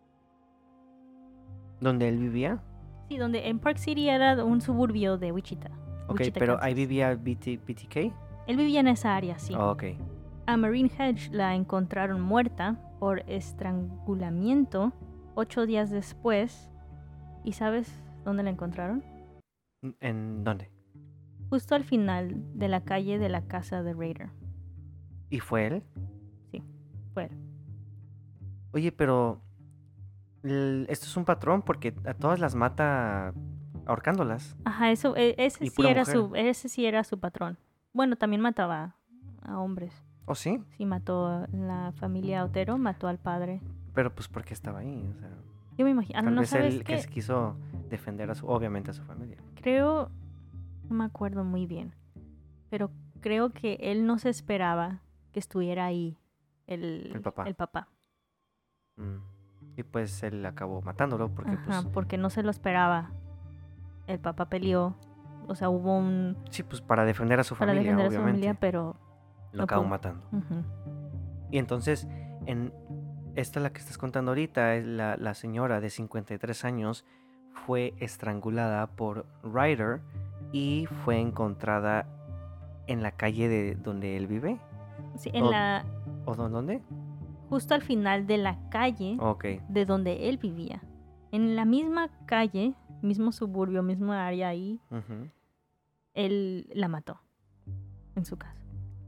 ¿Dónde él vivía? Sí, donde en Park City era un suburbio de Wichita. Ok, Wichita, pero Kansas. ahí vivía B T K. Él vivía en esa área, sí. Oh, ok. A Maureen Hedge la encontraron muerta por estrangulamiento ocho días después. ¿Y sabes dónde la encontraron? ¿En dónde? Justo al final de la calle de la casa de Rader. ¿Y fue él? Sí, fue él. Oye, pero el, esto es un patrón porque a todas las mata ahorcándolas. Ajá, eso, ese sí era su, ese sí era su patrón. Bueno, también mataba a hombres. ¿Oh, sí? Sí, mató a la familia Otero, mató al padre. Pero pues, ¿por qué estaba ahí? O sea, yo me imagino. Tal no vez sabes él qué? que se quiso defender, a su, obviamente, a su familia. Creo, no me acuerdo muy bien, pero creo que él no se esperaba que estuviera ahí el, el papá. El papá. Mm. Y pues él acabó matándolo porque Ajá, pues... porque no se lo esperaba. El papá peleó. O sea, hubo un... Sí, pues para defender a su para familia, defender obviamente. a su familia, pero... Lo no acabó pudo. matando. Uh-huh. Y entonces, en esta la que estás contando ahorita, es la, la señora de cincuenta y tres años fue estrangulada por Ryder y fue encontrada en la calle de donde él vive. Sí, en o, la... ¿O dónde? Justo al final de la calle okay. de donde él vivía. En la misma calle, mismo suburbio, mismo área ahí, uh-huh. él la mató en su casa.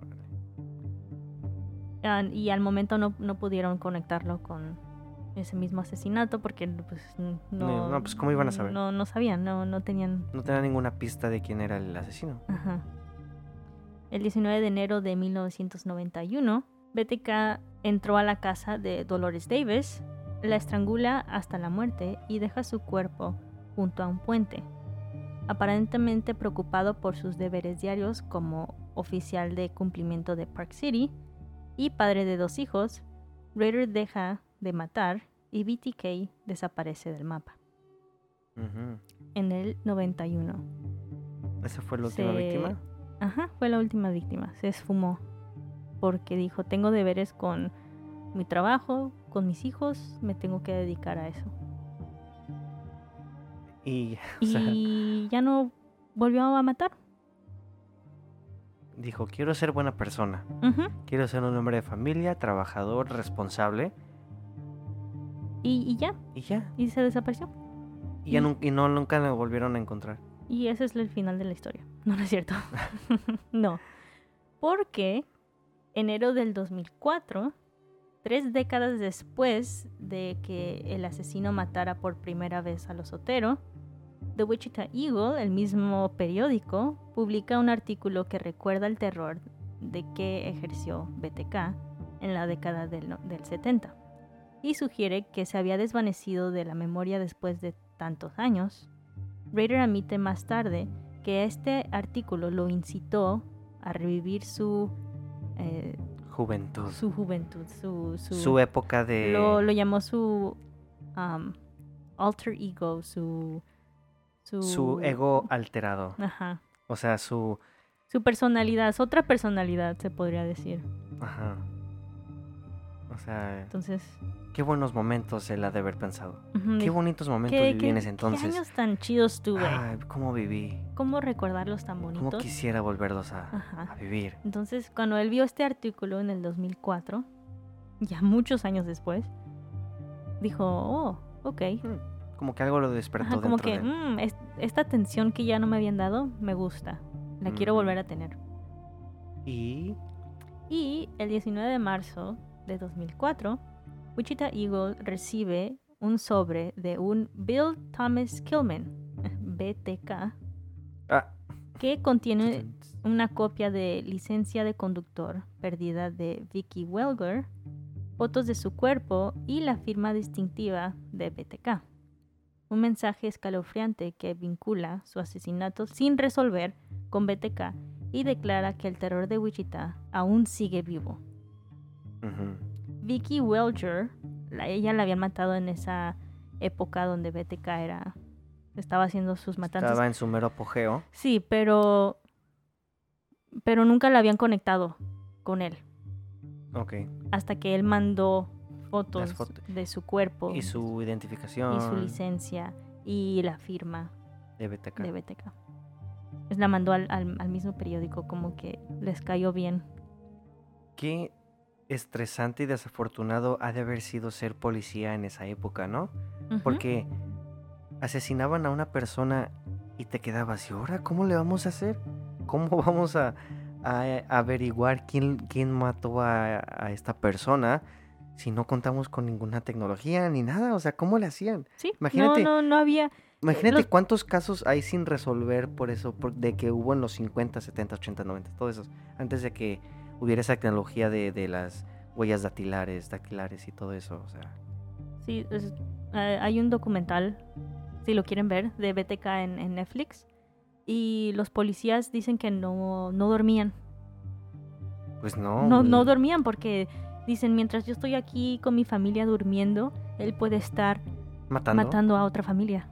Uh, y al momento no, no pudieron conectarlo con ese mismo asesinato porque pues no... No, no pues ¿cómo iban a saber? No, no sabían, no, no tenían... No tenían ninguna pista de quién era el asesino. Ajá. El diecinueve de enero de mil novecientos noventa y uno, B T K entró a la casa de Dolores Davis, la estrangula hasta la muerte y deja su cuerpo junto a un puente. Aparentemente preocupado por sus deberes diarios como oficial de cumplimiento de Park City y padre de dos hijos, Rader deja de matar y B T K desaparece del mapa. Uh-huh. En el noventa y uno. ¿Esa fue la última Se... víctima? Ajá, fue la última víctima. Se esfumó porque dijo, tengo deberes con mi trabajo, con mis hijos, me tengo que dedicar a eso. Y, o y sea, ya no volvió a matar. Dijo, quiero ser buena persona. Uh-huh. Quiero ser un hombre de familia, trabajador, responsable. Y, y ya. Y ya. Y se desapareció. Y, ya nu- y no, nunca lo volvieron a encontrar. Y ese es el final de la historia. No, no es cierto. No. Porque enero del dos mil cuatro, tres décadas después de que el asesino matara por primera vez a los Otero, The Wichita Eagle, el mismo periódico, publica un artículo que recuerda el terror de que ejerció B T K en la década del, no- del setenta y sugiere que se había desvanecido de la memoria después de tantos años. Rader admite más tarde que este artículo lo incitó a revivir su eh, Juventud. su juventud, su, su, Su época de... lo, lo llamó su um, alter ego, su su, Su ego alterado. Ajá. O sea, su... Su personalidad, su otra personalidad se podría decir. Ajá. O sea, Entonces, qué buenos momentos él ha de haber pensado. ujú, Qué dijo, bonitos momentos ¿qué, viví qué- en ese qué entonces. años tan chidos tuve? Ay, cómo viví. ¿Cómo recordarlos tan Cómo bonitos? quisiera volverlos a, Ajá. a vivir. Entonces, cuando él vio este artículo en el dos mil cuatro, ya muchos años después, dijo, oh, ok. Mm, Como que algo lo despertó Ajá, como dentro que de él. "Mm, es- esta atención que ya no me habían dado, me gusta. La quiero Ujú. volver a tener. Y... Y el diecinueve de marzo de dos mil cuatro, Wichita Eagle recibe un sobre de un Bill Thomas Killman, B T K, Ah. que contiene una copia de licencia de conductor perdida de Vicky Welger, fotos de su cuerpo y la firma distintiva de B T K. Un mensaje escalofriante que vincula su asesinato sin resolver con B T K y declara que el terror de Wichita aún sigue vivo. Ujú. Vicky Welger, la, ella la habían matado en esa época donde B T K era, estaba haciendo sus matanzas. Estaba en su mero apogeo. Sí, pero pero nunca la habían conectado con él Ok. hasta que él mandó fotos Las foto- de su cuerpo Y su identificación. y su licencia y la firma De B T K. de B T K. Pues la mandó al, al, al mismo periódico, como que les cayó bien. Qué estresante y desafortunado ha de haber sido ser policía en esa época, ¿no? Ujú. Porque asesinaban a una persona y te quedabas, ¿y ahora cómo le vamos a hacer? ¿Cómo vamos a, a averiguar quién, quién mató a, a esta persona si no contamos con ninguna tecnología ni nada? O sea, ¿cómo le hacían? Sí, Imagínate- no, no, no había. Imagínate Los- cuántos casos hay sin resolver por eso, por- de que hubo en los cincuenta, setenta, ochenta, noventa, todos esos, antes de que hubiera esa tecnología de, de las huellas dactilares, dactilares y todo eso, o sea. Sí, es- eh, hay un documental, si lo quieren ver, de B T K en, en Netflix. Y los policías dicen que no, no dormían. Pues no. No, no mm, dormían porque dicen, mientras yo estoy aquí con mi familia durmiendo, él puede estar matando. matando a otra familia.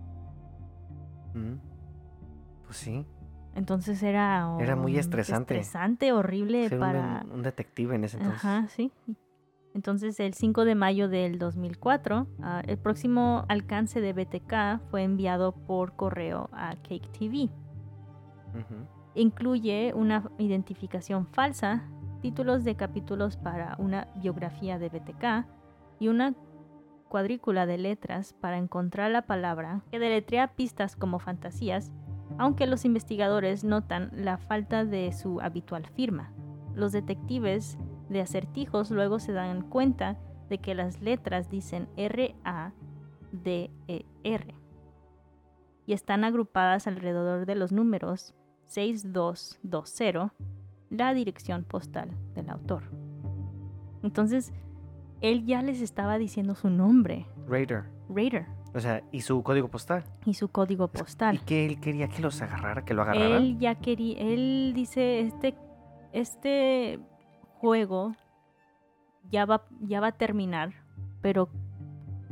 Mm. Pues sí, Entonces era... Era muy um, estresante. Estresante, horrible ser un- para... un, detective en ese entonces. Ajá, sí. Entonces, el cinco de mayo del dos mil cuatro, ah, el próximo alcance de B T K fue enviado por correo a Cake T V. Ujú. Incluye una identificación falsa, títulos de capítulos para una biografía de B T K y una cuadrícula de letras para encontrar la palabra que deletrea pistas como fantasías, aunque los investigadores notan la falta de su habitual firma. Los detectives de acertijos luego se dan cuenta de que las letras dicen R A D E R y están agrupadas alrededor de los números seis dos dos cero, la dirección postal del autor. Entonces, él ya les estaba diciendo su nombre, Raider. Raider, O sea, y su código postal. y su código ¿Y postal. que él quería que los agarrara, que lo agarrara? Él ya quería, él dice, este, este juego ya va, ya va a terminar, pero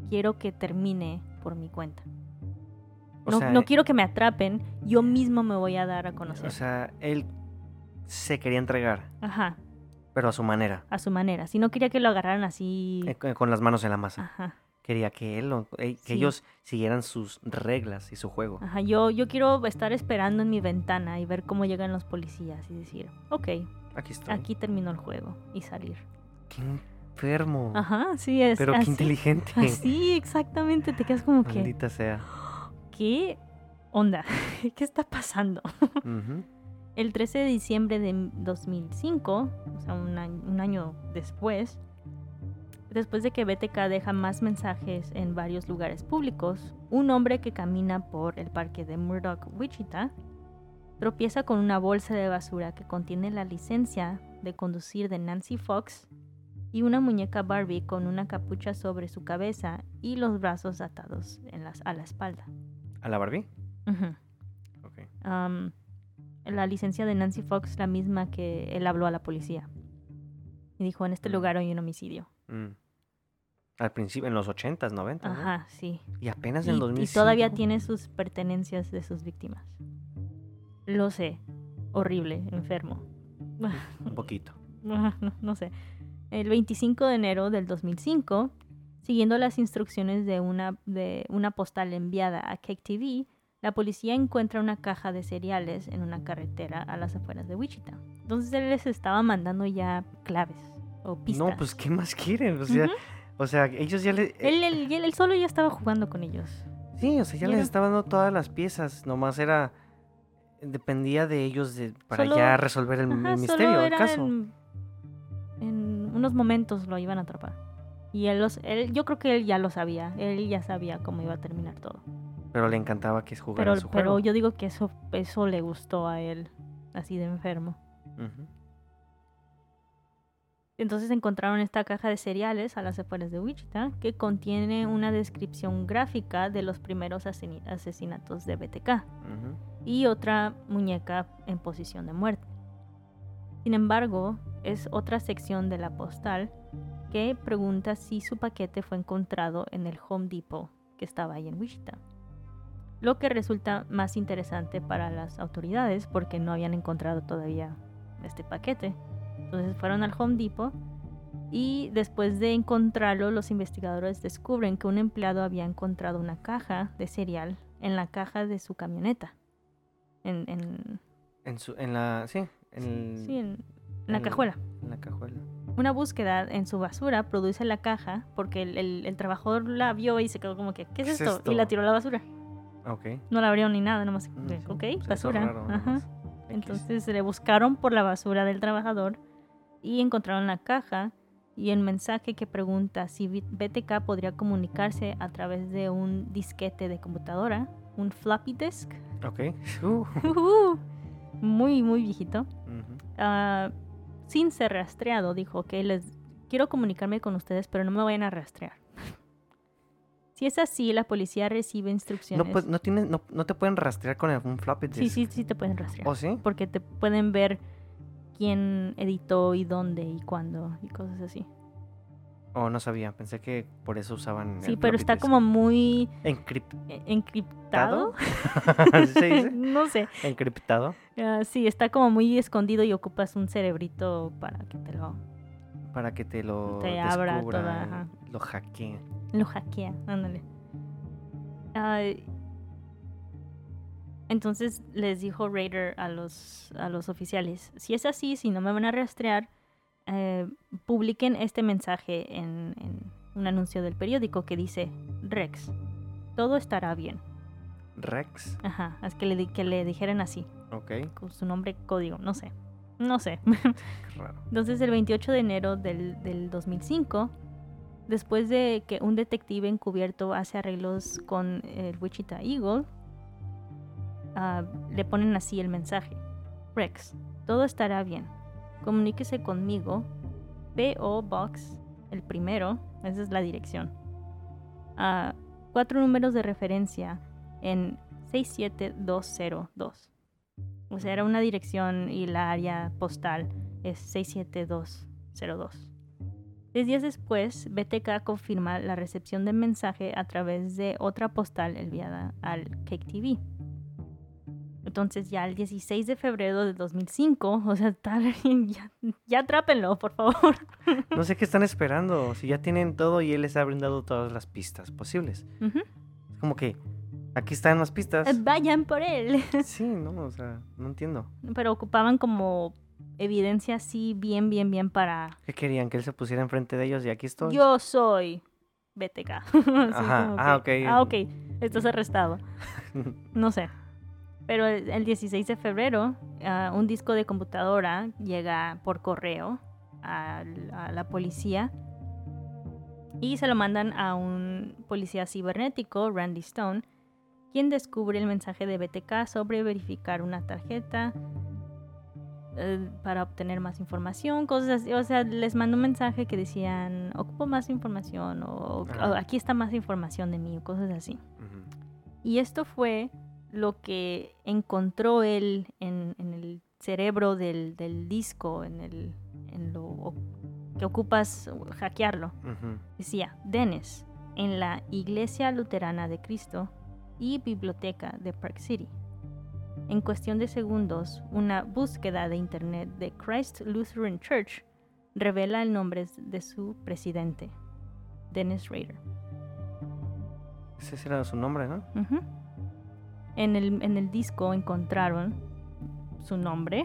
quiero que termine por mi cuenta. O No, sea, no quiero que me atrapen, yo mismo me voy a dar a conocer. O sea, él se quería entregar, Ajá, pero a su manera, a su manera. Si no quería que lo agarraran así... eh, con con las manos en la masa. Ajá, Quería que él, lo- eh, que Sí. ellos siguieran sus reglas y su juego. ajá. Yo, yo quiero estar esperando en mi ventana y ver cómo llegan los policías y decir, ok, Aquí estoy. aquí terminó el juego y salir. Qué enfermo. Ajá, sí es. Pero qué así. inteligente. Así, exactamente. Te quedas como que, Maldita sea. ¿qué onda? ¿Qué está pasando? Ujú. El trece de diciembre de dos mil cinco, o sea, un año, un año después, después de que B T K deja más mensajes en varios lugares públicos, un hombre que camina por el parque de Murdoch, Wichita, tropieza con una bolsa de basura que contiene la licencia de conducir de Nancy Fox y una muñeca Barbie con una capucha sobre su cabeza y los brazos atados en las, a la espalda. ¿A la Barbie? Ujú. Ok. Um, la licencia de Nancy Fox, la misma que él habló a la policía. Y dijo, en este Mm. lugar hay un homicidio. Mm. Al principio, en los ochentas, noventas, ¿no? Ajá, sí. Y apenas Y, en y dos mil cinco. todavía tiene sus pertenencias de sus víctimas. Lo sé. Horrible, enfermo. Un poquito. No, no sé. El veinticinco de enero del dos mil cinco, siguiendo las instrucciones de una, de una postal enviada a Cake T V, la policía encuentra una caja de cereales en una carretera a las afueras de Wichita. Entonces él les estaba mandando ya claves o pistas. No, pues, ¿qué más quieren? O sea, Ujú. o sea, ellos ya le... eh, él, él, él- él solo ya estaba jugando con ellos. Sí, o sea, ya Y les era- estaba dando todas las piezas. Nomás era... Dependía de ellos de, para Solo- ya resolver el, Ajá, el solo misterio, el era caso. En, en unos momentos lo iban a atrapar. Y él, los, él, yo creo que él ya lo sabía. Él ya sabía cómo iba a terminar todo. Pero le encantaba que jugara Pero, su pero juego. yo digo que eso, eso le gustó a él, así de enfermo. Ujú. Entonces encontraron esta caja de cereales a las afueras de Wichita que contiene una descripción gráfica de los primeros asesini- asesinatos de B T K Ujú. y otra muñeca en posición de muerte. Sin embargo, es otra sección de la postal que pregunta si su paquete fue encontrado en el Home Depot que estaba ahí en Wichita. Lo que resulta más interesante para las autoridades porque no habían encontrado todavía este paquete. Entonces fueron al Home Depot y después de encontrarlo, los investigadores descubren que un empleado había encontrado una caja de cereal en la caja de su camioneta. En, en, En, su, en la... Sí, en, sí, en, en la en- cajuela. en la cajuela. Una búsqueda en su basura produce la caja porque el, el- el trabajador la vio y se quedó como que, ¿qué es, ¿Qué es esto? esto? Y la tiró a la basura. Ok. No la abrió ni nada, nomás, Mm, de, sí, ok, se le hizo basura. raro, nada Ajá. más. X. Entonces le buscaron por la basura del trabajador y encontraron la caja y el mensaje que pregunta si B- BTK podría comunicarse a través de un disquete de computadora, un floppy disk, Ok. Uh. Ujú. muy, muy viejito. Ujú. Ah, sin ser rastreado, dijo que les quiero comunicarme con ustedes, pero no me vayan a rastrear. Si es así, la policía recibe No, instrucciones. pu- no, tienes, no, no te pueden rastrear con un floppy disk. sí, sí, sí te pueden rastrear. ¿O sí? Porque te pueden ver quién editó y dónde y cuándo y cosas así. Oh, no sabía. Pensé que por eso usaban Sí, el pero floppy está disk. como muy Encrip- eh, encriptado. ¿Así se dice? No sé. Encriptado. Ah, sí, está como muy escondido y ocupas un cerebrito para que te lo, Para que te lo Te abra descubra, toda, ajá. lo hackee. lo hackea. Ándale. Ah, entonces les dijo Raider a los, a los oficiales, si es así, si no me van a rastrear, eh, publiquen este mensaje en, en un anuncio del periódico que dice, Rex, todo estará bien. Rex. Ajá, es que le, di- que le dijeran así, Ok. con su nombre código, no sé, no sé. Qué raro. Entonces el veintiocho de enero del, del dos mil cinco, después de que un detective encubierto hace arreglos con el Wichita Eagle, ah, le ponen así el mensaje. Rex, todo estará bien. Comuníquese conmigo. P O Box, el primero, esa es la dirección. Ah, cuatro números de referencia en seis siete dos cero dos. O sea, era una dirección y la área postal es seis siete dos cero dos. Diez días después, B T K confirma la recepción del mensaje a través de otra postal enviada al Cake T V. Entonces ya el dieciséis de febrero de dos mil cinco, o sea, tal, ya, ya atrápenlo, por favor. No sé qué están esperando, si ya tienen todo y él les ha brindado todas las pistas posibles. Uh-huh. Es como que, aquí están las pistas. Vayan por él. Sí, no, o sea, no entiendo. Pero ocupaban como evidencia así bien, bien, bien para... ¿Qué querían? ¿Que él se pusiera enfrente de ellos y aquí estoy? Yo soy B T K. Ajá, ah, ok. Ah, ok, estás arrestado. No sé. Pero el, el dieciséis de febrero, uh, un disco de computadora llega por correo a, a la policía y se lo mandan a un policía cibernético, Randy Stone, quien descubre el mensaje de B T K sobre verificar una tarjeta uh, para obtener más información, cosas así. O sea, les mandó un mensaje que decían, ocupo más información o, o aquí está más información de mí, o cosas así. Uh-huh. Y esto fue lo que encontró él en, en el cerebro del, del disco, en, el, en lo que ocupas hackearlo. Uh-huh. Decía, Dennis, en la Iglesia Luterana de Cristo y Biblioteca de Park City. En cuestión de segundos, una búsqueda de internet de Christ Lutheran Church revela el nombre de su presidente, Dennis Rader. Ese era su nombre, ¿no? Uh-huh. En el, en el disco encontraron su nombre,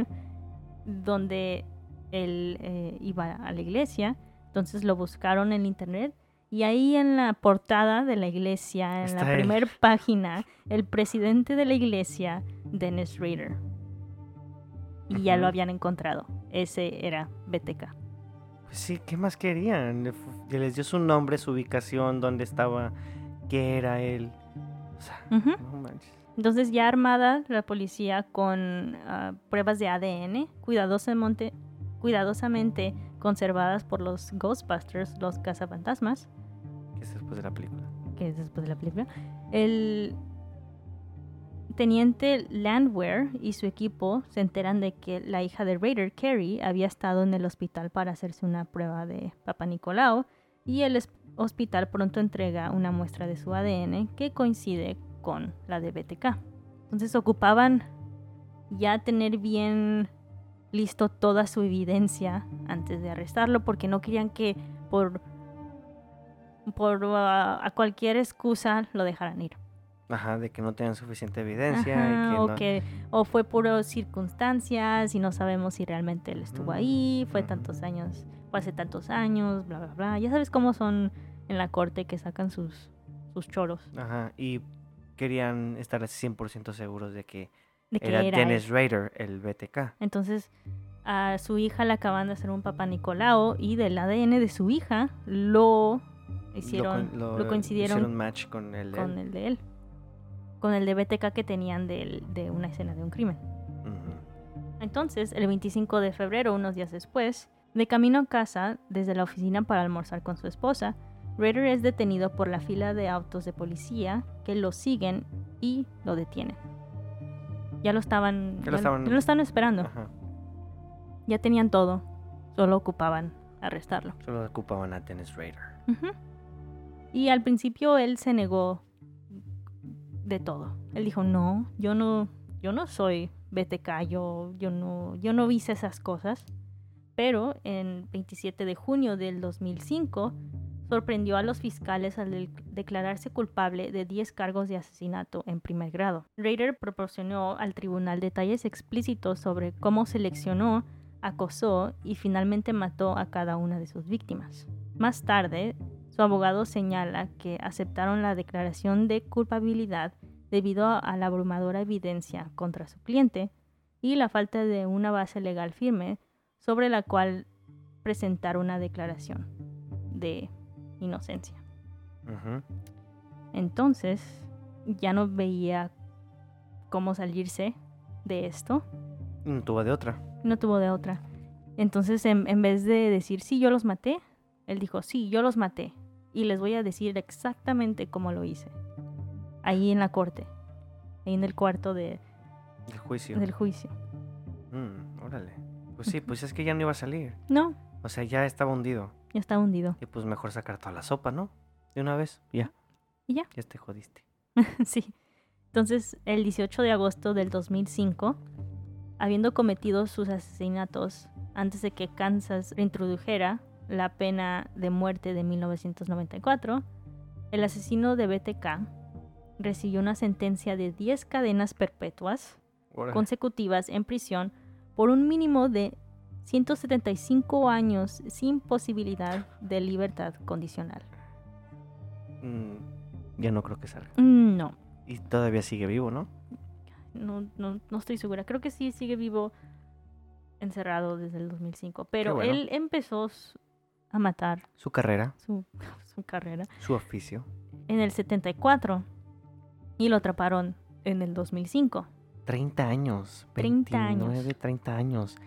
donde él eh, iba a la iglesia. Entonces lo buscaron en internet y ahí en la portada de la iglesia, en Está la primera página, el presidente de la iglesia, Dennis Rader. Y uh-huh. ya lo habían encontrado. Ese era B T K. Pues sí, ¿qué más querían? Les dio su nombre, su ubicación, dónde estaba, qué era él. O sea, uh-huh. no manches. Entonces ya armada la policía con uh, pruebas de A D N cuidadosamente, cuidadosamente conservadas por los Ghostbusters, los cazafantasmas. ¿Qué es después de la película? ¿Qué es después de la película? El teniente Landwehr y su equipo se enteran de que la hija de Rader, Carrie, había estado en el hospital para hacerse una prueba de Papa Nicolau y el hospital pronto entrega una muestra de su A D N que coincide con la de B T K. Entonces ocupaban ya tener bien listo toda su evidencia antes de arrestarlo porque no querían que por, por uh, a cualquier excusa lo dejaran ir. Ajá, de que no tenían suficiente evidencia. Ajá, y que o no... que o fue por circunstancias y no sabemos si realmente él estuvo mm. ahí, fue mm. tantos años, fue hace tantos años, bla, bla, bla. Ya sabes cómo son en la corte que sacan sus, sus choros. Ajá, y querían estar cien por ciento seguros de que, de que era, era Dennis Rader, el B T K. Entonces, a su hija le acaban de hacer un Papa Nicolau y del A D N de su hija lo hicieron, lo, lo, lo coincidieron hicieron match con el de con él. el de él. Con el de B T K que tenían de, de una escena de un crimen. Uh-huh. Entonces, el veinticinco de febrero, unos días después, de camino a casa, desde la oficina para almorzar con su esposa, Rader es detenido por la fila de autos de policía que lo siguen y lo detienen. Ya lo estaban, ya lo estaban, ya lo estaban esperando. Ajá. Ya tenían todo, solo ocupaban arrestarlo. Solo ocupaban a Dennis Rader. Uh-huh. Y al principio él se negó de todo. Él dijo, no, yo no, yo no soy B T K, yo, yo, no, yo no hice esas cosas. Pero en veintisiete de junio del dos mil cinco sorprendió a los fiscales al de- declararse culpable de diez cargos de asesinato en primer grado. Rader proporcionó al tribunal detalles explícitos sobre cómo seleccionó, acosó y finalmente mató a cada una de sus víctimas. Más tarde, su abogado señala que aceptaron la declaración de culpabilidad debido a la abrumadora evidencia contra su cliente y la falta de una base legal firme sobre la cual presentar una declaración de inocencia. Uh-huh. Entonces, ya no veía cómo salirse de esto. No tuvo de otra. No tuvo de otra. Entonces, en, en vez de decir, sí, yo los maté, él dijo, sí, yo los maté. Y les voy a decir exactamente cómo lo hice. Ahí en la corte. Ahí en el cuarto de, del juicio. del juicio. Mm, órale. Pues sí, pues es que ya no iba a salir. No. O sea, ya estaba hundido. Ya estaba hundido. Y pues mejor sacar toda la sopa, ¿no? De una vez, ya. Y ya. Ya te jodiste. Sí. Entonces, el dieciocho de agosto del dos mil cinco, habiendo cometido sus asesinatos antes de que Kansas reintrodujera la pena de muerte de mil novecientos noventa y cuatro, el asesino de B T K recibió una sentencia de diez cadenas perpetuas Órale. consecutivas en prisión por un mínimo de ciento setenta y cinco años sin posibilidad de libertad condicional. Mm, ya no creo que salga. No, Y todavía sigue vivo, ¿no? no, no, no estoy segura. Creo que sí sigue vivo encerrado desde el dos mil cinco. Pero Qué bueno. él empezó su- a matar Su carrera, su, su carrera su oficio. en el setenta y cuatro y lo atraparon en el dos mil cinco. treinta años. treinta veintinueve, años. treinta años.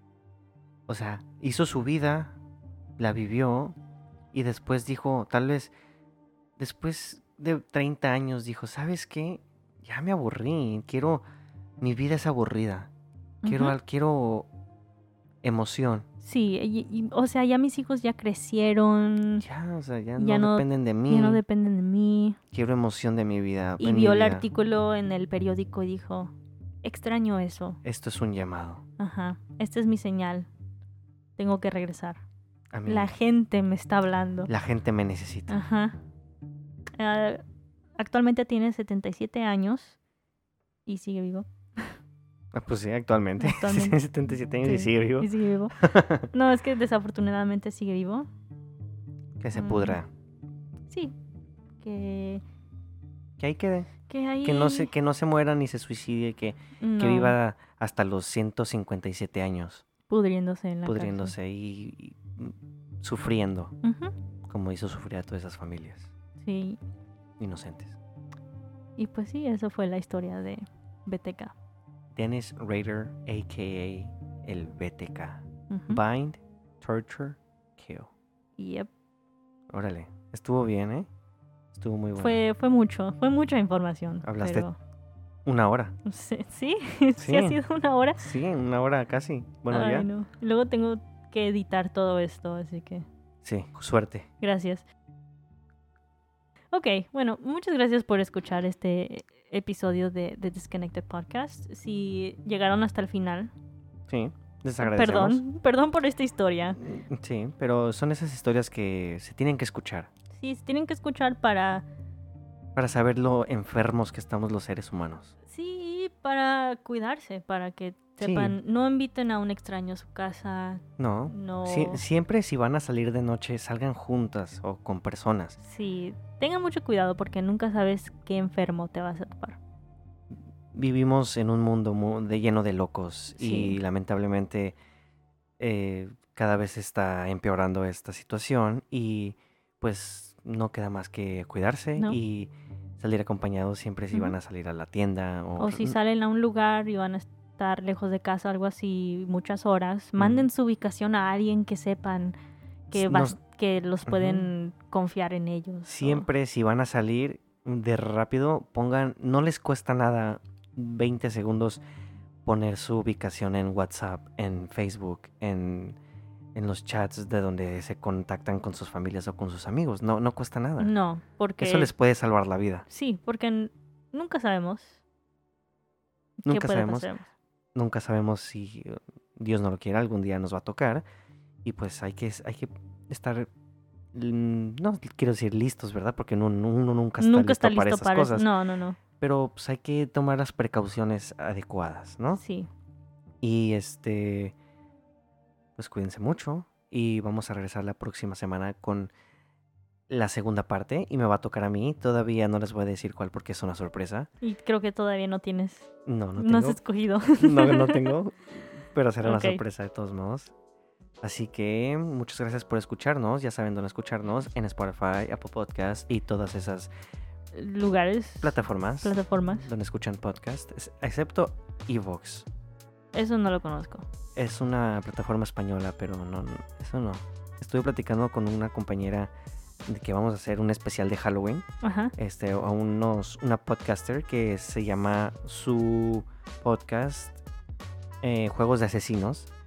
O sea, hizo su vida, la vivió y después dijo, tal vez, después de treinta años dijo, ¿sabes qué? Ya me aburrí, quiero, mi vida es aburrida. Quiero, Ujú. al- quiero emoción. Sí, y- y- o sea, ya mis hijos ya crecieron, Ya, o sea, ya, Ya no, no- dependen de mí. ya no dependen de mí. Quiero emoción de mi vida. Y en mi vio el vida. artículo en el periódico y dijo, extraño eso. Esto es un llamado Ajá, esta es mi señal. Tengo que regresar. a mí. La gente me está hablando. La gente me necesita. Ajá. Ah, actualmente tiene setenta y siete años y sigue vivo. Ah, pues sí, actualmente. Actualmente. Tiene setenta y siete años y Sí, sigue vivo. y sigue vivo. No, es que desafortunadamente sigue vivo. Que se Mm. pudra. Sí. Que, Que ahí quede. que ahí... Que no se, que no se muera ni se suicide. Que, no, que viva hasta los ciento cincuenta y siete años. pudriéndose en la Pudriéndose y, y, mm, sufriendo. cárcel. Ujú. Como hizo sufrir a todas esas familias Sí. inocentes. Y pues sí, eso fue la historia de B T K. Dennis Rader, a k a el B T K. Ujú. Bind, Torture, Kill. Yep. Órale, estuvo bien, ¿eh? Estuvo muy bueno. Fue, fue mucho, fue mucha información. Hablaste- pero- Una hora. Sí, sí, sí, Sí. ha sido una hora. Sí, una hora casi. Bueno, Ay, ya. no. Luego tengo que editar todo esto, así que Sí, suerte. gracias. Ok, bueno, muchas gracias por escuchar este episodio de, de Disconnected Podcast. Si llegaron hasta el final, Sí, les agradecemos. perdón, perdón por esta historia. Mm, Sí, pero son esas historias que se tienen que escuchar Sí, se tienen que escuchar para, para saber lo enfermos que estamos los seres humanos. sí, para cuidarse, para que Sí. sepan, no inviten a un extraño a su casa, No, no, Sie- siempre si van a salir de noche, salgan juntas o con personas. sí, tengan mucho cuidado porque nunca sabes qué enfermo te vas a topar. Vivimos en un mundo mu- de, lleno de locos Sí. y lamentablemente eh, cada vez está empeorando esta situación y pues no queda más que cuidarse No. y salir acompañados siempre si van Ujú. a salir a la tienda o, O si salen a un lugar y van a estar lejos de casa, algo así, muchas horas, Ujú. manden su ubicación a alguien que sepan que, vas- Nos- que los Ujú. pueden confiar en ellos. o- siempre si van a salir de rápido, pongan, no les cuesta nada veinte segundos poner su ubicación en WhatsApp, en Facebook, en, en los chats de donde se contactan con sus familias o con sus amigos. No, no cuesta nada. No, porque... Eso les puede salvar la vida. Sí, porque n- nunca sabemos qué Nunca puede sabemos. pasar. Nunca sabemos si eh, Dios no lo quiera, algún día nos va a tocar. Y pues hay que, hay que estar, mm, no quiero decir listos, ¿verdad? Porque uno, uno nunca está Nunca listo está para listo esas para eso. cosas. No, no, no. Pero pues hay que tomar las precauciones adecuadas, ¿no? Sí. Y este, pues cuídense mucho y vamos a regresar la próxima semana con la segunda parte y me va a tocar a mí. Todavía no les voy a decir cuál porque es una sorpresa. Y creo que todavía no tienes... No, no No, has tengo. escogido. No, no tengo, pero será Ok. una sorpresa de todos modos. Así que muchas gracias por escucharnos. Ya saben dónde escucharnos en Spotify, Apple Podcast y todas esas Lugares, plataformas plataformas. donde escuchan podcast, es- excepto Evox. Eso no lo conozco. Es una plataforma española, pero no, no, eso no. Estuve platicando con una compañera de que vamos a hacer un especial de Halloween. Ajá. Este, a unos, una podcaster que se llama su podcast eh, Juegos de Asesinos.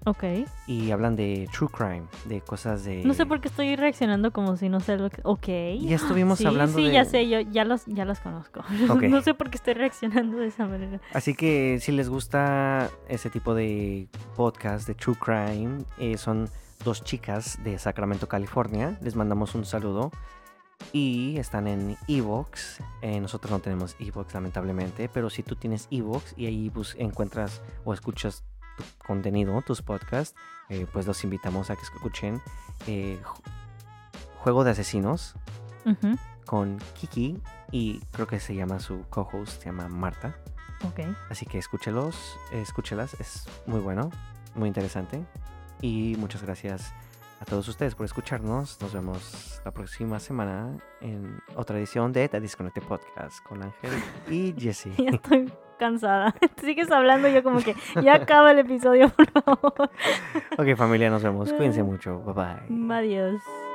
Ok. y hablan de true crime, de cosas de... No sé por qué estoy reaccionando como si no sé lo que... Ok. Ya estuvimos sí, hablando sí, de... Sí, ya sé, yo ya los, ya los conozco. Ok. No sé por qué estoy reaccionando de esa manera. Así que si les gusta ese tipo de podcast de true crime, eh, son dos chicas de Sacramento, California. Les mandamos un saludo. Y están en iVoox. Eh, nosotros no tenemos iVoox, lamentablemente. Pero si tú tienes iVoox y ahí bus- encuentras o escuchas tu contenido, tus podcasts, eh, pues los invitamos a que escuchen eh, Ju- Juego de Asesinos Ujú. con Kiki. Y creo que se llama su co-host, se llama Marta. Ok. Así que escúchelos, eh, escúchelas, es muy bueno, muy interesante. Y muchas gracias a todos ustedes por escucharnos. Nos vemos la próxima semana en otra edición de The Disconnected Podcast con Ángel y Jessie. Ya estoy cansada. Sigues hablando yo como que ya acaba el episodio, por favor. Ok, familia, nos vemos. Cuídense mucho. Bye bye. Adiós.